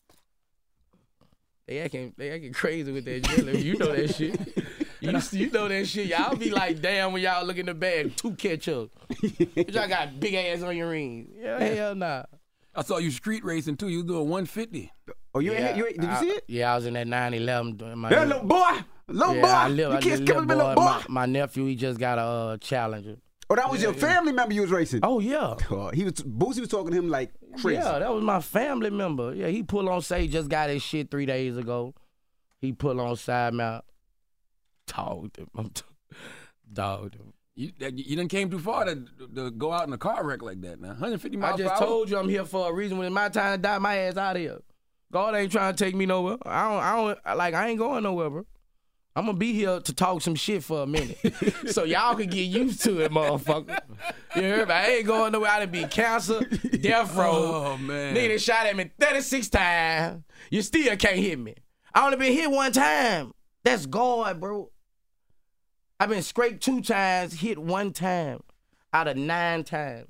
they acting they acting crazy with that jelly. You know that shit. You, you know that shit. Y'all be like, damn, when y'all look in the bag, two ketchup. Y'all got big ass on your rings. Yeah, hell nah. I saw you street racing too. You was doing one fifty. Oh, you Yeah, ain't, you ain't, did you I- see it? Yeah, I was in that nine eleven. doing my- Hey, little boy, little yeah, boy, I live, you I can't live, skip me, little boy. My, my nephew, he just got a uh, Challenger. Oh, that was your family member you was racing. Oh yeah. Oh, he was Boosie was talking to him like crazy. Yeah, that was my family member. Yeah, he pulled on say just got his shit three days ago. He pulled on side mount. Dogged him. I'm t- Dogged him. You that- you done came too far to, to go out in a car wreck like that. Now, one hundred fifty miles I just per hour. told you I'm here for a reason. When it's my time to die, my ass out of here. God ain't trying to take me nowhere. I don't. I don't. Like I ain't going nowhere, bro. I'm gonna be here to talk some shit for a minute, so y'all can get used to it, motherfucker. You heard me? I ain't going nowhere. I done be cancer, death row. Oh man. Nigga done shot at me thirty-six times. You still can't hit me. I only been hit one time. That's God, bro. I've been scraped two times, hit one time out of nine times.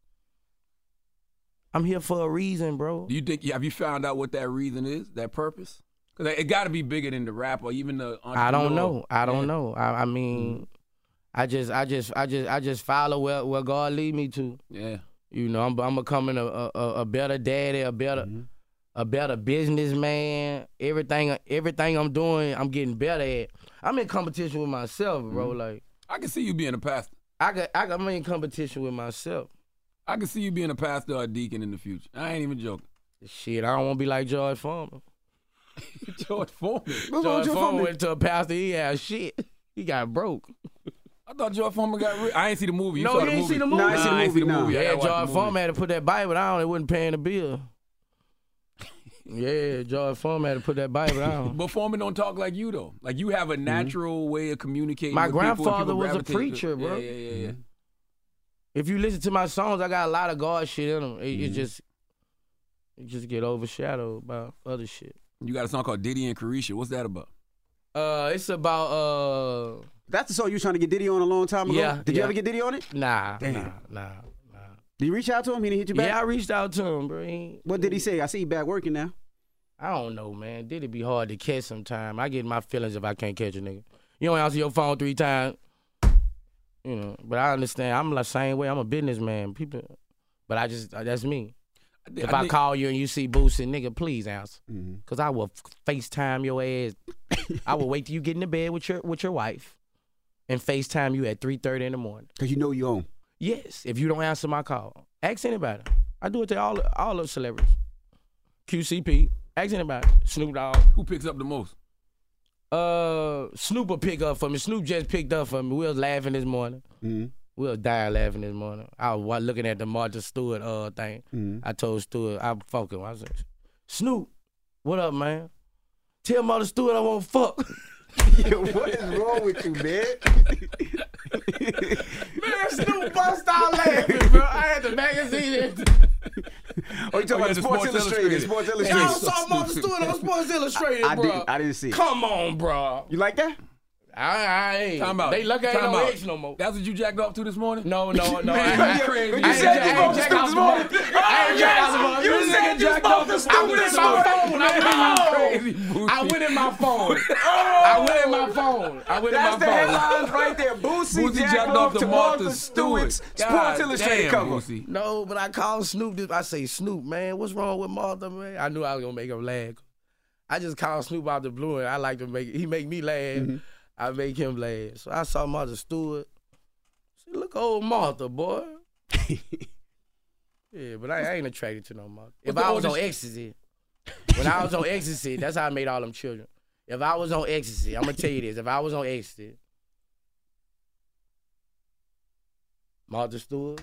I'm here for a reason, bro. Do you think? Have you found out what that reason is? That purpose? Because it got to be bigger than the rap or even the entrepreneur. I don't know. I don't Yeah. know. I, I mean, mm-hmm. I just, I just, I just, I just follow where, where God lead me to. Yeah. You know, I'm, I'm becoming a, a, a better daddy, a better, mm-hmm. a better businessman. Everything, everything I'm doing, I'm getting better at. I'm in competition with myself, bro. Mm-hmm. Like I can see you being a pastor. I got, I got, I'm in competition with myself. I can see you being a pastor or a deacon in the future. I ain't even joking. Shit, I don't want to be like George Foreman. George Foreman. George, George Foreman went to a pastor. He had shit. He got broke. I thought George Foreman got rich. I ain't see the movie. You no, saw you the ain't movie. see the movie. No, I ain't see the Nah, I ain't see the movie, movie. nah. I Yeah, gotta watch the George movie. Foreman had to put that Bible down. It wasn't paying the bill. Yeah, George Foreman had to put that Bible down. But Foreman don't talk like you though. Like you have a natural mm-hmm. way of communicating. My with people and grandfather people was a gravitate preacher, to. bro. Yeah, yeah, yeah, yeah. If you listen to my songs, I got a lot of God shit in them. It, Mm-hmm. it just, it just get overshadowed by other shit. You got a song called Diddy and Carisha. What's that about? Uh, it's about uh. That's the song you was trying to get Diddy on a long time ago? Yeah, Did you yeah. ever get Diddy on it? Nah, Damn. nah, nah, nah. Did you reach out to him? He didn't hit you back? Yeah, I reached out to him, bro. He, What did he say? I see you back working now. I don't know, man. Did it be hard to catch sometime? I get my feelings if I can't catch a nigga. You don't answer your phone three times. You know, but I understand. I'm the same way. I'm a businessman. People, but I just, that's me. I, If I I, think- call you and you see Boosie, nigga, please answer. Mm-hmm. Cause I will FaceTime your ass. I will wait till you get in the bed with your with your wife and FaceTime you at three thirty in the morning. Because you know you own. Yes, if you don't answer my call. Ask anybody. I do it to all all the celebrities. Q C P. Ask anybody. Snoop Dogg. Who picks up the most? Uh, Snoop will pick up for me. Snoop just picked up for me. We was laughing this morning. Mm-hmm. We was dying laughing this morning. I was wa- looking at the Martha Stewart uh thing. Mm-hmm. I told Stewart, I'm fucking. I said, Snoop, what up, man? Tell Martha Stewart I won't fuck. Yo, what is wrong with you, man? Man, Snoop bust out laughing, bro. I had the magazine. And Oh, you talking Oh, yeah, about the Sports, Sports Illustrated? Illustrated. Sports y'all Illustrated. saw Martha Stewart on Sports Illustrated, I, I, bro. didn't, I didn't see it. Come on, bro. You like that? I, I ain't. Time out. They lucky I ain't Time no out. X no more. That's what you jacked off to this morning? No, no, no. Man, I, you I, crazy. I You ain't said jack- you I spoke ain't to jack Snoop off this the morning. morning. I ain't jack off the morning. You said you spoke to I Snoop went this in my morning. phone. I went in my Crazy, phone. Boosie. I went in my phone. I went in my phone. I went in That's my the phone. headlines right there. Boosie, Boosie jacked jacked off off to to Martha Martha Stewart's Stewart. Sports God Illustrated damn, cover. Boosie. No, but I called Snoop. This, I say, Snoop, man, what's wrong with Martha, man? I knew I was gonna make him laugh. I just called Snoop out the blue, and I like to make he make me laugh. Mm-hmm. I make him laugh. So I saw Martha Stewart. I said, look, old Martha, boy. Yeah, but I, I ain't attracted to no Martha. If What's the I was on oldest- ecstasy, when I was on ecstasy, that's how I made all them children. If I was on ecstasy, I'm gonna tell you this. If I was on ecstasy, Martha Stewart.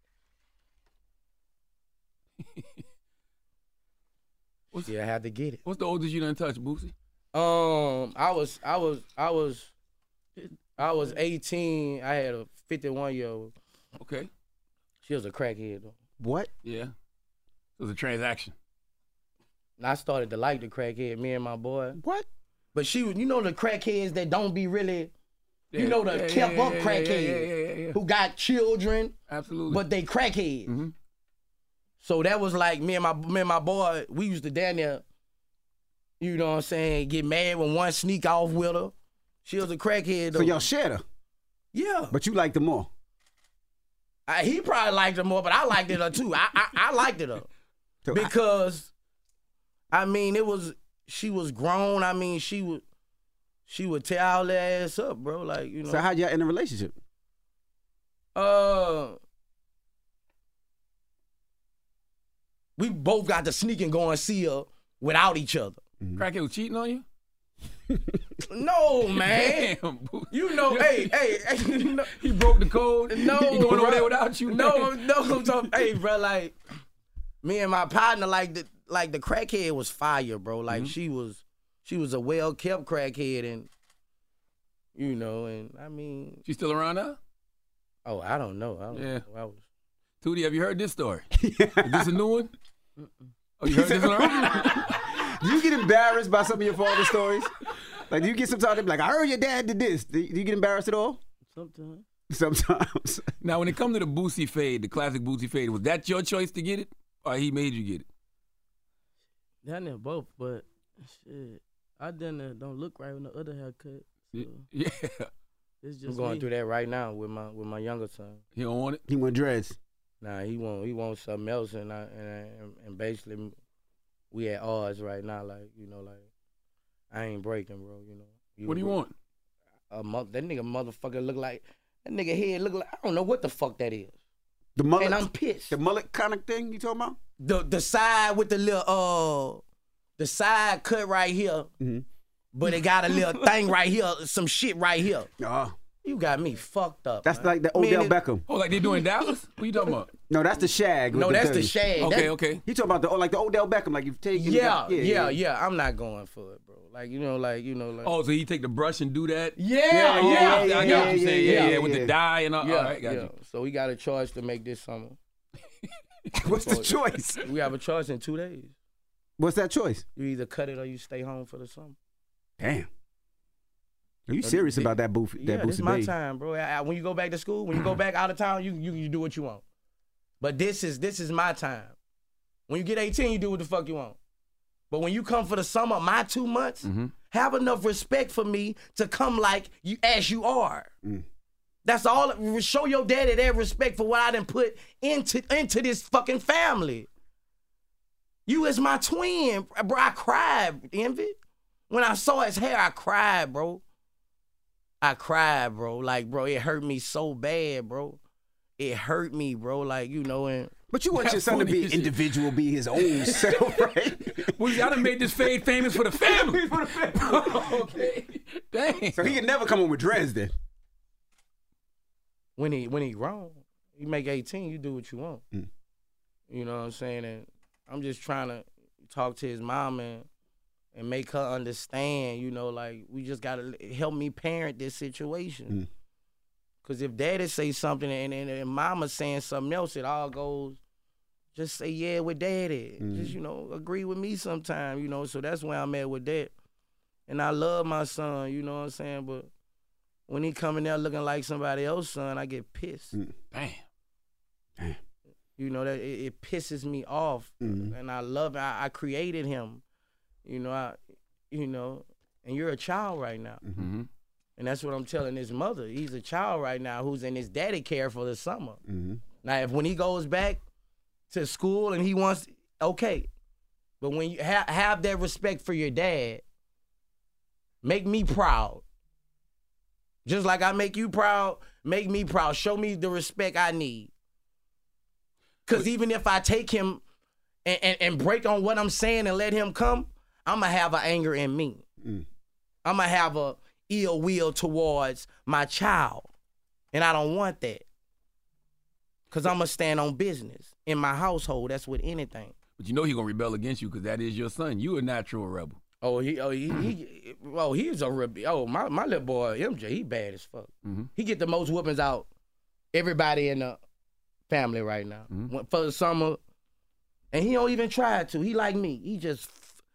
Yeah, I had to get it. What's the oldest you done touched, Boosie? Um, I was, I was, I was, I was eighteen. I had a fifty-one year old. Okay. She was a crackhead though. What? Yeah. It was a transaction. And I started to like the crackhead, me and my boy. What? But she was, you know, the crackheads that don't be really, Yeah, you know, the yeah, kept yeah, up yeah, crackheads yeah, yeah, yeah, yeah. who got children, Absolutely. but they crackheads. Mm-hmm. So that was like me and my me and my boy. We used to down there, you know what I'm saying, get mad when one sneak off with her. She was a crackhead. Though. So y'all shared her, Yeah. but you liked her more. I, he probably liked her more, but I liked it her too. I I, I liked it her So because, I, I mean, it was she was grown. I mean, she would she would tear all that ass up, bro. Like you know. So how'd y'all end a relationship? Uh, we both got to sneak and go and see her without each other. Crackhead was cheating on you? No, man. Damn. You know, hey, hey, hey, no, He broke the code. no, He going bro. over there without you? No, man. no, I'm talking, hey, bro, like me and my partner, like the like the crackhead was fire, bro. Like Mm-hmm. she was, she was a well kept crackhead, and you know, and I mean, She still around now? oh, I don't know. I don't Yeah. know. I was, Tootie, have you heard this story? Is this a new one? Oh, you heard this one already? Do you get embarrassed by some of your father's stories? Like, do you get sometimes they be like, I heard your dad did this. Do you, do you get embarrassed at all? sometimes. Sometimes. Now, when it comes to the Boosie fade, the classic Boosie fade, was that your choice to get it, or he made you get it? Down there both, but shit, I done uh, don't look right with the other haircut. So Yeah. it's just I'm going me. through that right now with my with my younger son. He don't want it? He want dreads. Nah, he want he wants something else, and I and I, and basically we at odds right now. Like you know, like I ain't breaking, bro. You know. You What do you want? A mo- that nigga motherfucker look like that nigga head look like I don't know what the fuck that is, The mullet. and I'm pissed. The mullet kind of thing you talking about? the the side with the little uh the side cut right here, Mm-hmm. but it got a little thing right here, some shit right here. Oh, You got me fucked up. that's man. like the Man, Odell it- Beckham. Oh, like they doing Dallas? What you talking about? No, that's the shag. with No, that's the thing. shag. Okay, That- okay. You talking about the oh, like the Odell Beckham, like you've taken. Yeah, it- yeah, yeah, I'm not going for it, bro. Like you know, like you know, like Oh, so he take the brush and do that? yeah, Yeah, yeah, Oh, yeah, I yeah, got what yeah, you're saying. yeah, Yeah, yeah, yeah, with yeah. the dye and all. yeah, all right, got yeah. you. So we got a choice to make this summer. What's the choice? We have a choice in two days. What's that choice? You either cut it or you stay home for the summer. Damn. Are you serious about that booth? Yeah, That this is Boosie my Babe? time, bro. I, I- when you go back to school, when you go back out of town, you, you you do what you want. But this is this is my time. When you get eighteen, you do what the fuck you want. But when you come for the summer, my two months, Mm-hmm. have enough respect for me to come like you as you are. Mm. That's all. Show your daddy that respect for what I done put into into this fucking family. You is my twin, bro. I cried, Envy. When I saw his hair, I cried, bro. I cried, bro. Like, bro, it hurt me so bad, bro. It hurt me, bro. Like, you know, and But you want your That's son to funny be as shit. individual, be his own self, right? Well, y'all done made this fade famous for the family. for the family. Okay. Dang. So he can never come on with dreads then. when he when he grown, you make eighteen, you do what you want. Mm. You know what I'm saying? And I'm just trying to talk to his mom and and make her understand, you know, like we just gotta help me parent this situation. Mm. Cause if daddy say something and, and, and mama saying something else, it all goes, just say yeah with daddy. Mm. Just, you know, agree with me sometime, you know. So that's where I'm at with that. And I love my son, you know what I'm saying? But when he coming there looking like somebody else's son, I get pissed. Mm. Damn. You know, that it, it pisses me off. Mhm. And I love it. I, I created him. You know, I you know, and you're a child right now. Mm-hmm. And that's what I'm telling his mother. He's a child right now who's in his daddy care for the summer. Mm-hmm. Now, if when he goes back to school and he wants, okay. But when you ha- have that respect for your dad, make me proud. Just like I make you proud, make me proud. Show me the respect I need. Because even if I take him and, and, and break on what I'm saying and let him come, I'm going to have an anger in me. Mm. I'm going to have a ill will towards my child. And I don't want that. Because I'm going to stand on business. In my household, that's with anything. But you know he gonna rebel against you because that is your son. You a natural rebel. Oh, he, oh, he, he, oh, he's a rebel. Oh, my, my little boy, M J, he bad as fuck. Mm-hmm. He get the most whoopings out everybody in the family right now. Mm-hmm. Went for the summer, and he don't even try to. He like me. He just,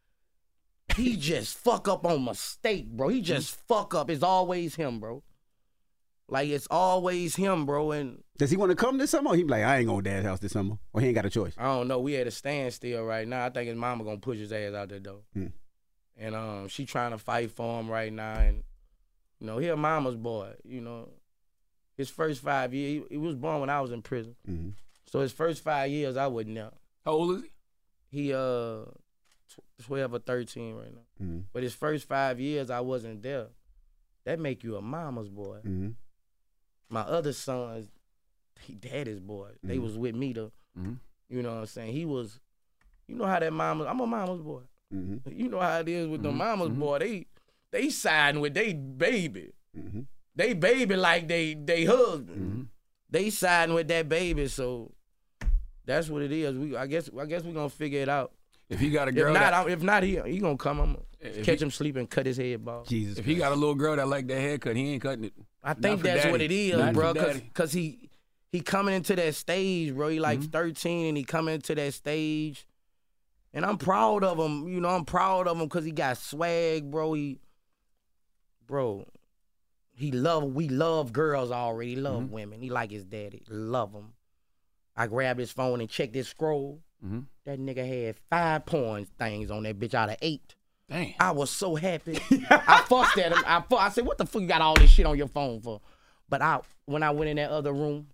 he just fuck up on mistake, bro. He just mm-hmm. fuck up. It's always him, bro. Like, it's always him, bro. And does he want to come this summer? Or he be like, I ain't going to Dad's house this summer. Or he ain't got a choice? I don't know. We at a standstill right now. I think his mama going to push his ass out the door. Mm. And um, she trying to fight for him right now. And, you know, he a mama's boy. You know, his first five years, he, he was born when I was in prison. Mm-hmm. So his first five years, I wouldn't know. How old is he? He uh twelve or thirteen right now. Mm-hmm. But his first five years, I wasn't there. That make you a mama's boy. Mm-hmm. My other sons, he daddy's boy. Mm-hmm. They was with me though. Mm-hmm. You know what I'm saying? He was, you know how that mama, I'm a mama's boy. Mm-hmm. You know how it is with mm-hmm. the mama's mm-hmm. boy. They they siding with they baby. Mm-hmm. They baby like they they husband. Mm-hmm. They siding with that baby, so that's what it is. We I guess I guess we gonna figure it out. If he got a girl, if not, that, if not, he he gonna come. I'm gonna catch he, him sleeping, cut his head bald. Jesus, if Christ. He got a little girl that like that haircut, he ain't cutting it. I think that's daddy. What it is, not bro. Cause, Cause he he coming into that stage, bro. He like mm-hmm. thirteen and he coming into that stage, and I'm proud of him. You know, I'm proud of him because he got swag, bro. He, bro, he love. We love girls already. He love mm-hmm. women. He like his daddy. Love him. I grabbed his phone and checked his scroll. Mm-hmm. That nigga had five porn things on that bitch out of eight. Damn. I was so happy. I fussed at him. I, fu- I said, what the fuck you got all this shit on your phone for? But I, when I went in that other room,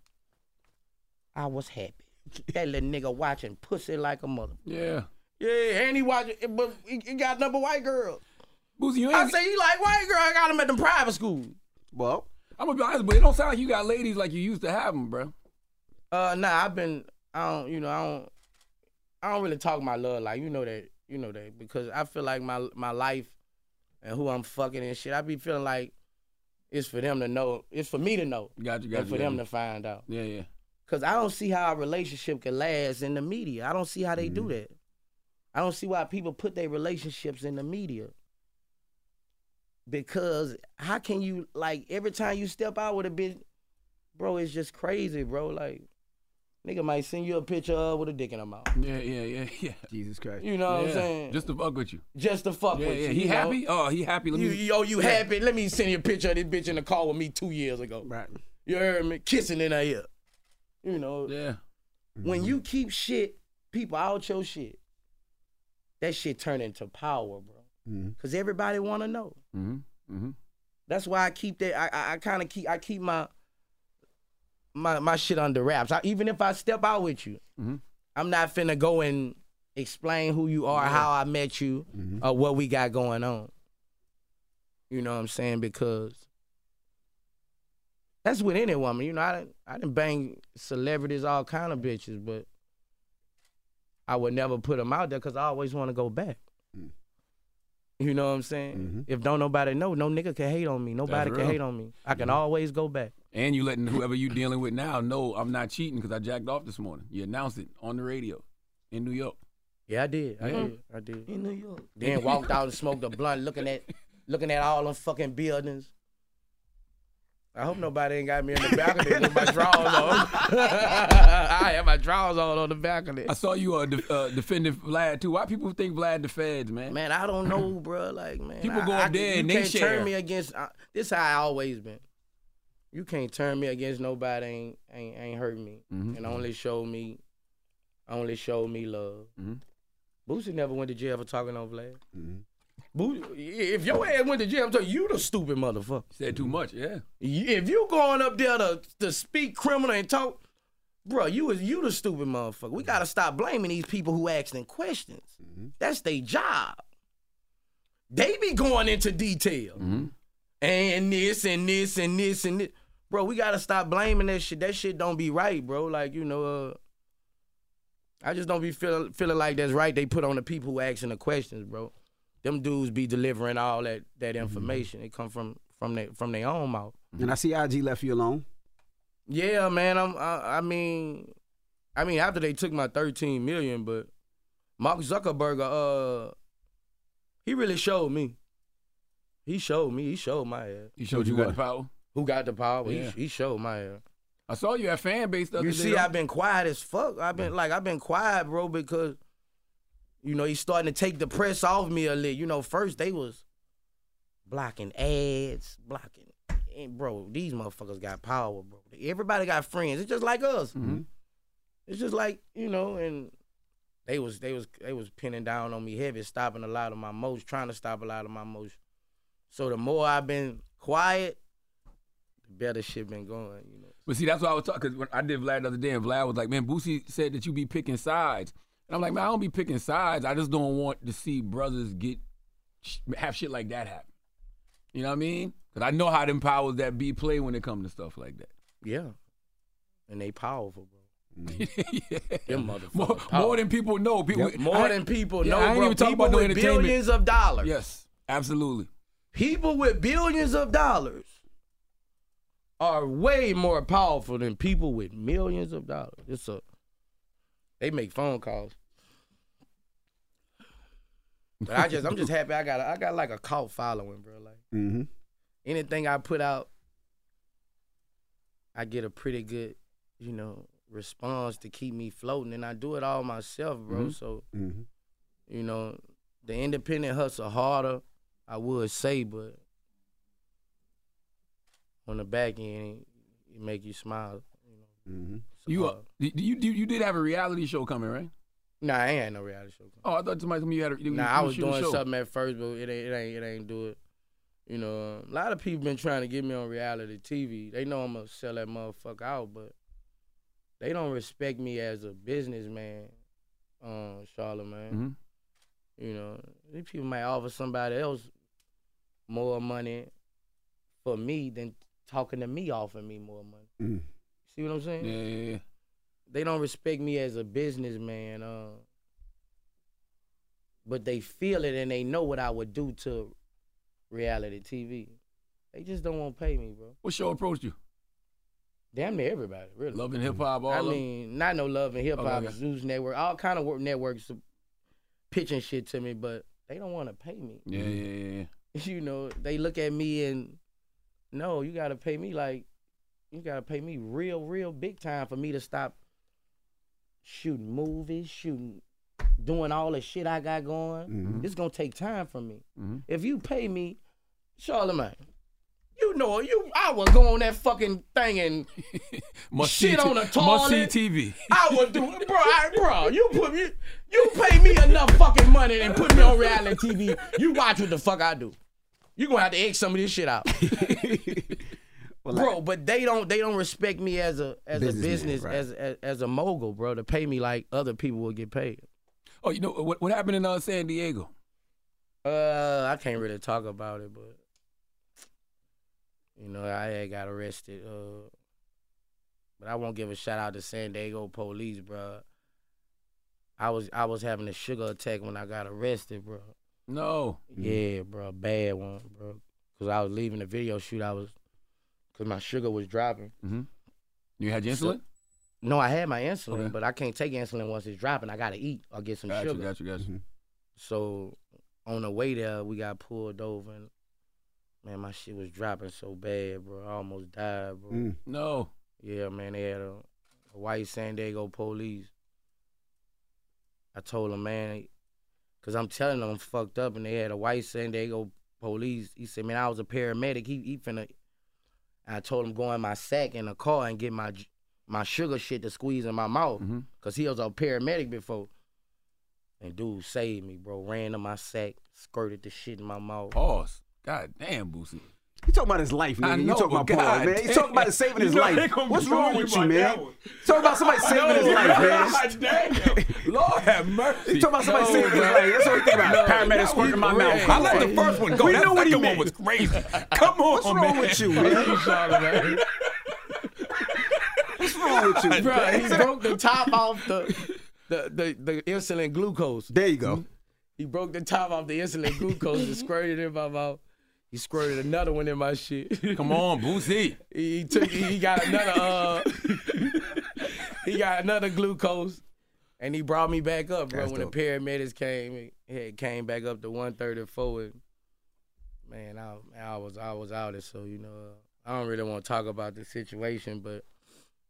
I was happy. That little nigga watching pussy like a mother. Yeah. Yeah, and he watching, but he, he got number white girl. Boosie, you ain't I say he like white girl. I got him at them private schools. Well, I'm gonna be honest, but it don't sound like you got ladies like you used to have them, bro. Uh, nah, I've been, I don't, you know, I don't, I don't really talk my love like, you know that, you know that, because I feel like my my life and who I'm fucking and shit, I be feeling like it's for them to know, it's for me to know. Got you, got and you. for got them you. to find out. Yeah, yeah. Because I don't see how a relationship can last in the media. I don't see how they mm-hmm. do that. I don't see why people put their relationships in the media. Because how can you, like, every time you step out with a bitch, bro, it's just crazy, bro. Like, nigga might send you a picture of with a dick in her mouth. Yeah, yeah, yeah, yeah. Jesus Christ. You know what yeah. I'm saying? Just to fuck with you. Just to fuck yeah, with yeah. you. He you happy? Know? Oh, he happy. Let me. You, oh, you yeah. happy? Let me send you a picture of this bitch in the car with me two years ago. Right. You heard me? Kissing in her ear. You know? Yeah. When mm-hmm. you keep shit, people out your shit, that shit turn into power, bro. Mm-hmm. Cause everybody want to know. Mm-hmm. Mm-hmm. That's why I keep that. I I, I kind of keep I keep my my my shit under wraps. I, even if I step out with you, mm-hmm. I'm not finna go and explain who you are, yeah. how I met you, mm-hmm. or what we got going on. You know what I'm saying? Because that's with any woman. You know, I didn't I didn't bang celebrities, all kind of bitches, but I would never put them out there because I always want to go back. Mm. You know what I'm saying? Mm-hmm. If don't nobody know, no nigga can hate on me. Nobody can hate on me. I can mm-hmm. always go back. And you letting whoever you dealing with now know I'm not cheating because I jacked off this morning. You announced it on the radio in New York. Yeah, I did. I yeah. did. I did. In New York. Then walked out and smoked a blunt looking at looking at all them fucking buildings. I hope nobody ain't got me in the balcony with my drawers on. I have my drawers on on the balcony. I saw you uh, de- uh, defending Vlad too. Why people think Vlad the feds, man? Man, I don't know, bro. Like, man, people I, go up I, there you and can't they share. turn me against. Uh, this how I always been. You can't turn me against nobody. Ain't ain't, ain't hurt me, mm-hmm. and only show me, only show me love. Mm-hmm. Boosie never went to jail for talking on Vlad. Mm-hmm. If your ass went to jail, I'm telling you, you the stupid motherfucker. Said too much, yeah. If you going up there to, to speak criminal and talk, bro, you is you the stupid motherfucker. We gotta stop blaming these people who asking questions. Mm-hmm. That's their job. They be going into detail. Mm-hmm. And this and this and this and this. Bro, we gotta stop blaming that shit. That shit don't be right, bro. Like, you know, uh, I just don't be feeling feeling like that's right. They put on the people who asking the questions, bro. Them dudes be delivering all that, that information. Mm-hmm. It come from from their from their own mouth. And I see I G left you alone. Yeah, man. I'm. I, I mean, I mean after they took my thirteen million, but Mark Zuckerberg, uh, he really showed me. He showed me. He showed my ass. He showed you got the power. Who got the power? Yeah. He, he showed my ass. I saw you at fan base the other You day. see, I've been quiet as fuck. I've been like, I've been quiet, bro, because, you know, he's starting to take the press off me a little. You know, first they was blocking ads, blocking. And bro, these motherfuckers got power, bro. Everybody got friends. It's just like us. Mm-hmm. It's just like, you know, and they was they was they was pinning down on me heavy, stopping a lot of my motion, trying to stop a lot of my motion. So the more I've been quiet, the better shit been going, you know. But see, that's what I was talking, because when I did Vlad the other day, and Vlad was like, man, Boosie said that you be picking sides. And I'm like, man, I don't be picking sides. I just don't want to see brothers get, have shit like that happen. You know what I mean? Because I know how them powers that be play when it comes to stuff like that. Yeah. And they powerful, bro. yeah. Them motherfuckers More, powerful. more than people know. People, Yep, more I, than people yeah, know, I ain't bro. even talking People about no with entertainment. billions of dollars. Yes, absolutely. People with billions of dollars are way more powerful than people with millions of dollars. It's a, they make phone calls. But I just, I'm just happy I got, a, I got like a cult following, bro. Like Mm-hmm. anything I put out, I get a pretty good, you know, response to keep me floating, and I do it all myself, bro. Mm-hmm. So, Mm-hmm. you know, the independent hustle harder, I would say, but on the back end, it make you smile. You know, Mm-hmm. It's You, uh, hard. you, you, you did have a reality show coming, right? Nah, I ain't had no reality show. Oh, I thought somebody told me you had a you, Nah, you I was shoot a doing show. something at first, but it ain't, it ain't, it ain't do it. You know, a lot of people been trying to get me on reality T V. They know I'm gonna sell that motherfucker out, but they don't respect me as a businessman, um, Charlamagne. Mm-hmm. You know, these people might offer somebody else more money for me than talking to me offering me more money. Mm. See what I'm saying? Yeah, yeah, yeah. They don't respect me as a businessman, uh, but they feel it and they know what I would do to reality T V. They just don't want to pay me, bro. What show approached you? Damn near everybody, really. Love and Hip Hop, all I of them? mean, not no Love and Hip Hop, Okay, okay. Zeus Network, all kind of work networks pitching shit to me, but they don't want to pay me. Yeah, yeah, yeah, yeah. You know, they look at me and, no, you got to pay me like, you got to pay me real, real big time for me to stop shooting movies, shooting, doing all the shit I got going. Mhm. It's going to take time from me. Mhm. If you pay me, Charlamagne, you know, you I would go on that fucking thing and Must shit see on the Must see toilet. T V. I would do it, bro. I, bro, you put me, you pay me enough fucking money and put me on reality T V. You watch what the fuck I do. You gonna have to X some of this shit out, Well, bro. like- But they don't, they don't respect me as a, as a Businessman, business, right. as, as, as a mogul, bro. To pay me like other people would get paid. Oh, you know what? What happened in uh, San Diego? Uh, I can't really talk about it, but you know, I had got arrested. Uh, but I won't give a shout out to San Diego police, bro. I was I was having a sugar attack when I got arrested, bro. No. Yeah, bro, bad one, bro. Cause I was leaving the video shoot. I was, cause my sugar was dropping. Mm-hmm. You had your insulin? No, I had my insulin, Okay. but I can't take insulin once it's dropping. I gotta eat or get some Got you, sugar. got you, got you. Mhm. So on the way there, we got pulled over, and man, my shit was dropping so bad, bro. I almost died, bro. Mm. No. Yeah, man, they had a, a white San Diego police. I told them, man, because I'm telling them I'm fucked up, and they had a white San Diego police. He said, man, I was a paramedic. He, he finna, I told him go in my sack in the car and get my my sugar shit to squeeze in my mouth, Mm-hmm. because he was a paramedic before. And dude saved me, bro. Ran to my sack, squirted the shit in my mouth. Pause. God damn, Boosie. He talking about his life, I nigga. You know, talking about but Paul, God man. He damn. talking about saving his You know they life. gonna What's be wrong wrong with with you, my man? that one. Talking about somebody saving his life, man. God damn. Lord have mercy. He talking about somebody saving his life. That's what he think about. Paramedic squirting in my mouth. I Come let on. the first one go. We That know what he second one meant. was crazy. Come on, What's man. wrong with you, man? What's wrong with you, Bro, he man? broke the top off the the, the the insulin glucose. There you go. He broke the top off the insulin glucose and squirted it in my mouth. He squirted another one in my shit. Come on, Boosie. He, he took. He got another. Uh, he got another glucose, and he brought me back up, bro. That's when dope. the paramedics came, he had came back up to one thirty-four. And man, I, I was I was out. It, so you know, I don't really want to talk about the situation, but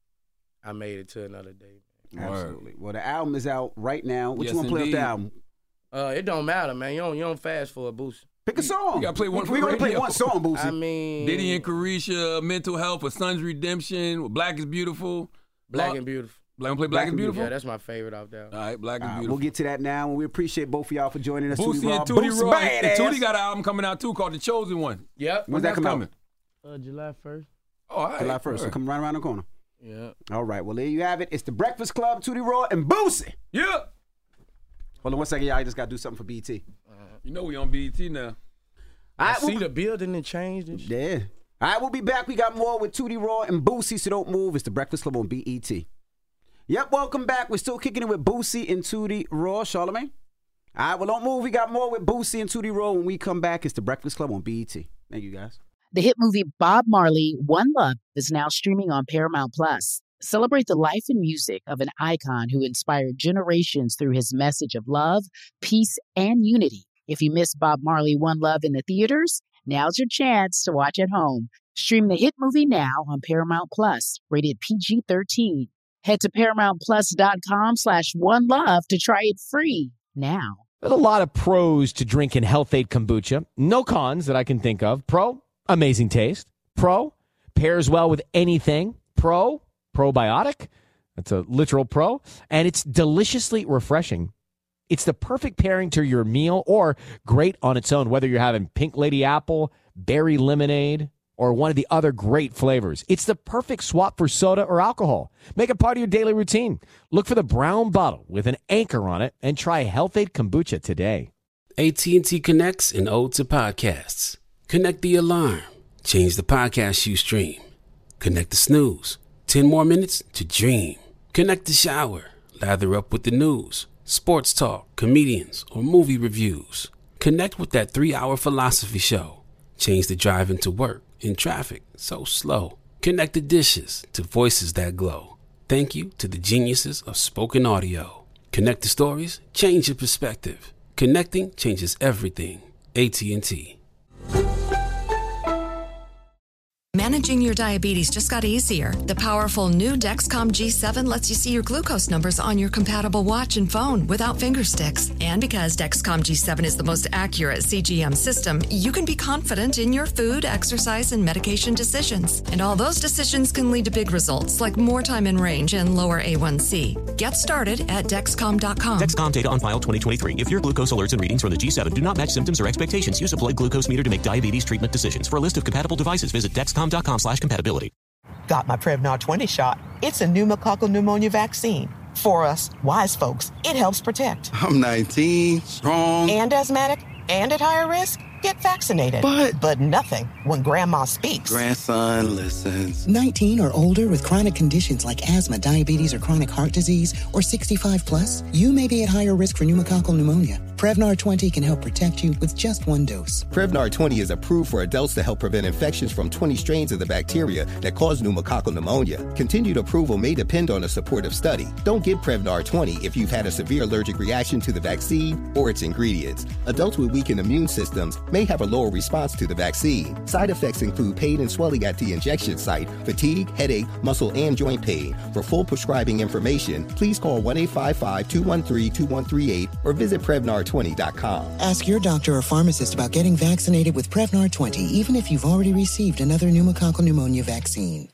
I made it to another day. Absolutely. Well, the album is out right now. What Yes, you want to play off indeed. the album? Uh, it don't matter, man. You don't you don't fast for a boost. Pick a song. You gotta play one for We're going to play radio. one song, Boosie. I mean, Diddy and Carisha, Mental Health, A Son's Redemption, Black is Beautiful. Black Law- and Beautiful. Black, play Black, is Beautiful? Yeah, that's my favorite out there. All right, Black is Uh, Beautiful. we'll get to that now, and we appreciate both of y'all for joining us. Boosie Raw. and Tootie Boosie Raw. And badass. Tootie got an album coming out too called The Chosen One. Yep. When's that that's come out? coming? Uh, July first. Oh, all right. July first. So All right. come right around the corner. Yeah. All right. Well, there you have it. It's the Breakfast Club, Tootie Raw, and Boosie. Yeah. Hold on one second, y'all. I just got to do something for B E T. You know we on B E T now. All I right, see we'll, the building and changed and shit. yeah. All right, we'll be back. We got more with Tootie Raw and Boosie, so don't move. It's the Breakfast Club on B E T. Yep, welcome back. We're still kicking it with Boosie and Tootie Raw. Charlamagne? All right, well, don't move. We got more with Boosie and Tootie Raw. When we come back, it's the Breakfast Club on B E T. Thank you, guys. The hit movie Bob Marley, One Love is now streaming on Paramount Plus. Celebrate the life and music of an icon who inspired generations through his message of love, peace, and unity. If you missed Bob Marley, One Love in the theaters, now's your chance to watch at home. Stream the hit movie now on Paramount Plus, rated P G thirteen. Head to ParamountPlus.com slash One Love to try it free now. There's a lot of pros to drinking Health-Ade Kombucha. No cons that I can think of. Pro, amazing taste. Pro, pairs well with anything. Pro, probiotic. That's a literal pro. And it's deliciously refreshing. It's the perfect pairing to your meal or great on its own, whether you're having Pink Lady Apple, berry lemonade, or one of the other great flavors. It's the perfect swap for soda or alcohol. Make it part of your daily routine. Look for the brown bottle with an anchor on it and try Health-Ade Kombucha today. A T and T connects an ode to podcasts. Connect the alarm. Change the podcast you stream. Connect the snooze. Ten more minutes to dream. Connect the shower. Lather up with the news, sports talk, comedians, or movie reviews. Connect with that three-hour philosophy show. Change the drive into work in traffic so slow. Connect the dishes to voices that glow. Thank you to the geniuses of spoken audio. Connect the stories, change your perspective. Connecting changes everything. A T and T. Managing your diabetes just got easier. The powerful new Dexcom G seven lets you see your glucose numbers on your compatible watch and phone without finger sticks. And because Dexcom G seven is the most accurate C G M system, you can be confident in your food, exercise, and medication decisions. And all those decisions can lead to big results like more time in range and lower A one C. Get started at Dexcom dot com. Dexcom data on file twenty twenty-three. If your glucose alerts and readings from the G seven do not match symptoms or expectations, use a blood glucose meter to make diabetes treatment decisions. For a list of compatible devices, visit Dexcom dot com slash compatibility. Got my Prevnar twenty shot. It's a pneumococcal pneumonia vaccine. For us, wise folks, it helps protect. I'm nineteen, strong. And asthmatic, and at higher risk? Get vaccinated. But... But nothing when grandma speaks. Grandson listens. nineteen or older with chronic conditions like asthma, diabetes, or chronic heart disease, or sixty-five plus, you may be at higher risk for pneumococcal pneumonia. Prevnar twenty can help protect you with just one dose. Prevnar twenty is approved for adults to help prevent infections from twenty strains of the bacteria that cause pneumococcal pneumonia. Continued approval may depend on a supportive study. Don't get Prevnar twenty if you've had a severe allergic reaction to the vaccine or its ingredients. Adults with weakened immune systems may have a lower response to the vaccine. Side effects include pain and swelling at the injection site, fatigue, headache, muscle, and joint pain. For full prescribing information, please call one eight five five, two one three, two one three eight or visit Prevnar twenty dot com. Ask your doctor or pharmacist about getting vaccinated with Prevnar twenty, even if you've already received another pneumococcal pneumonia vaccine.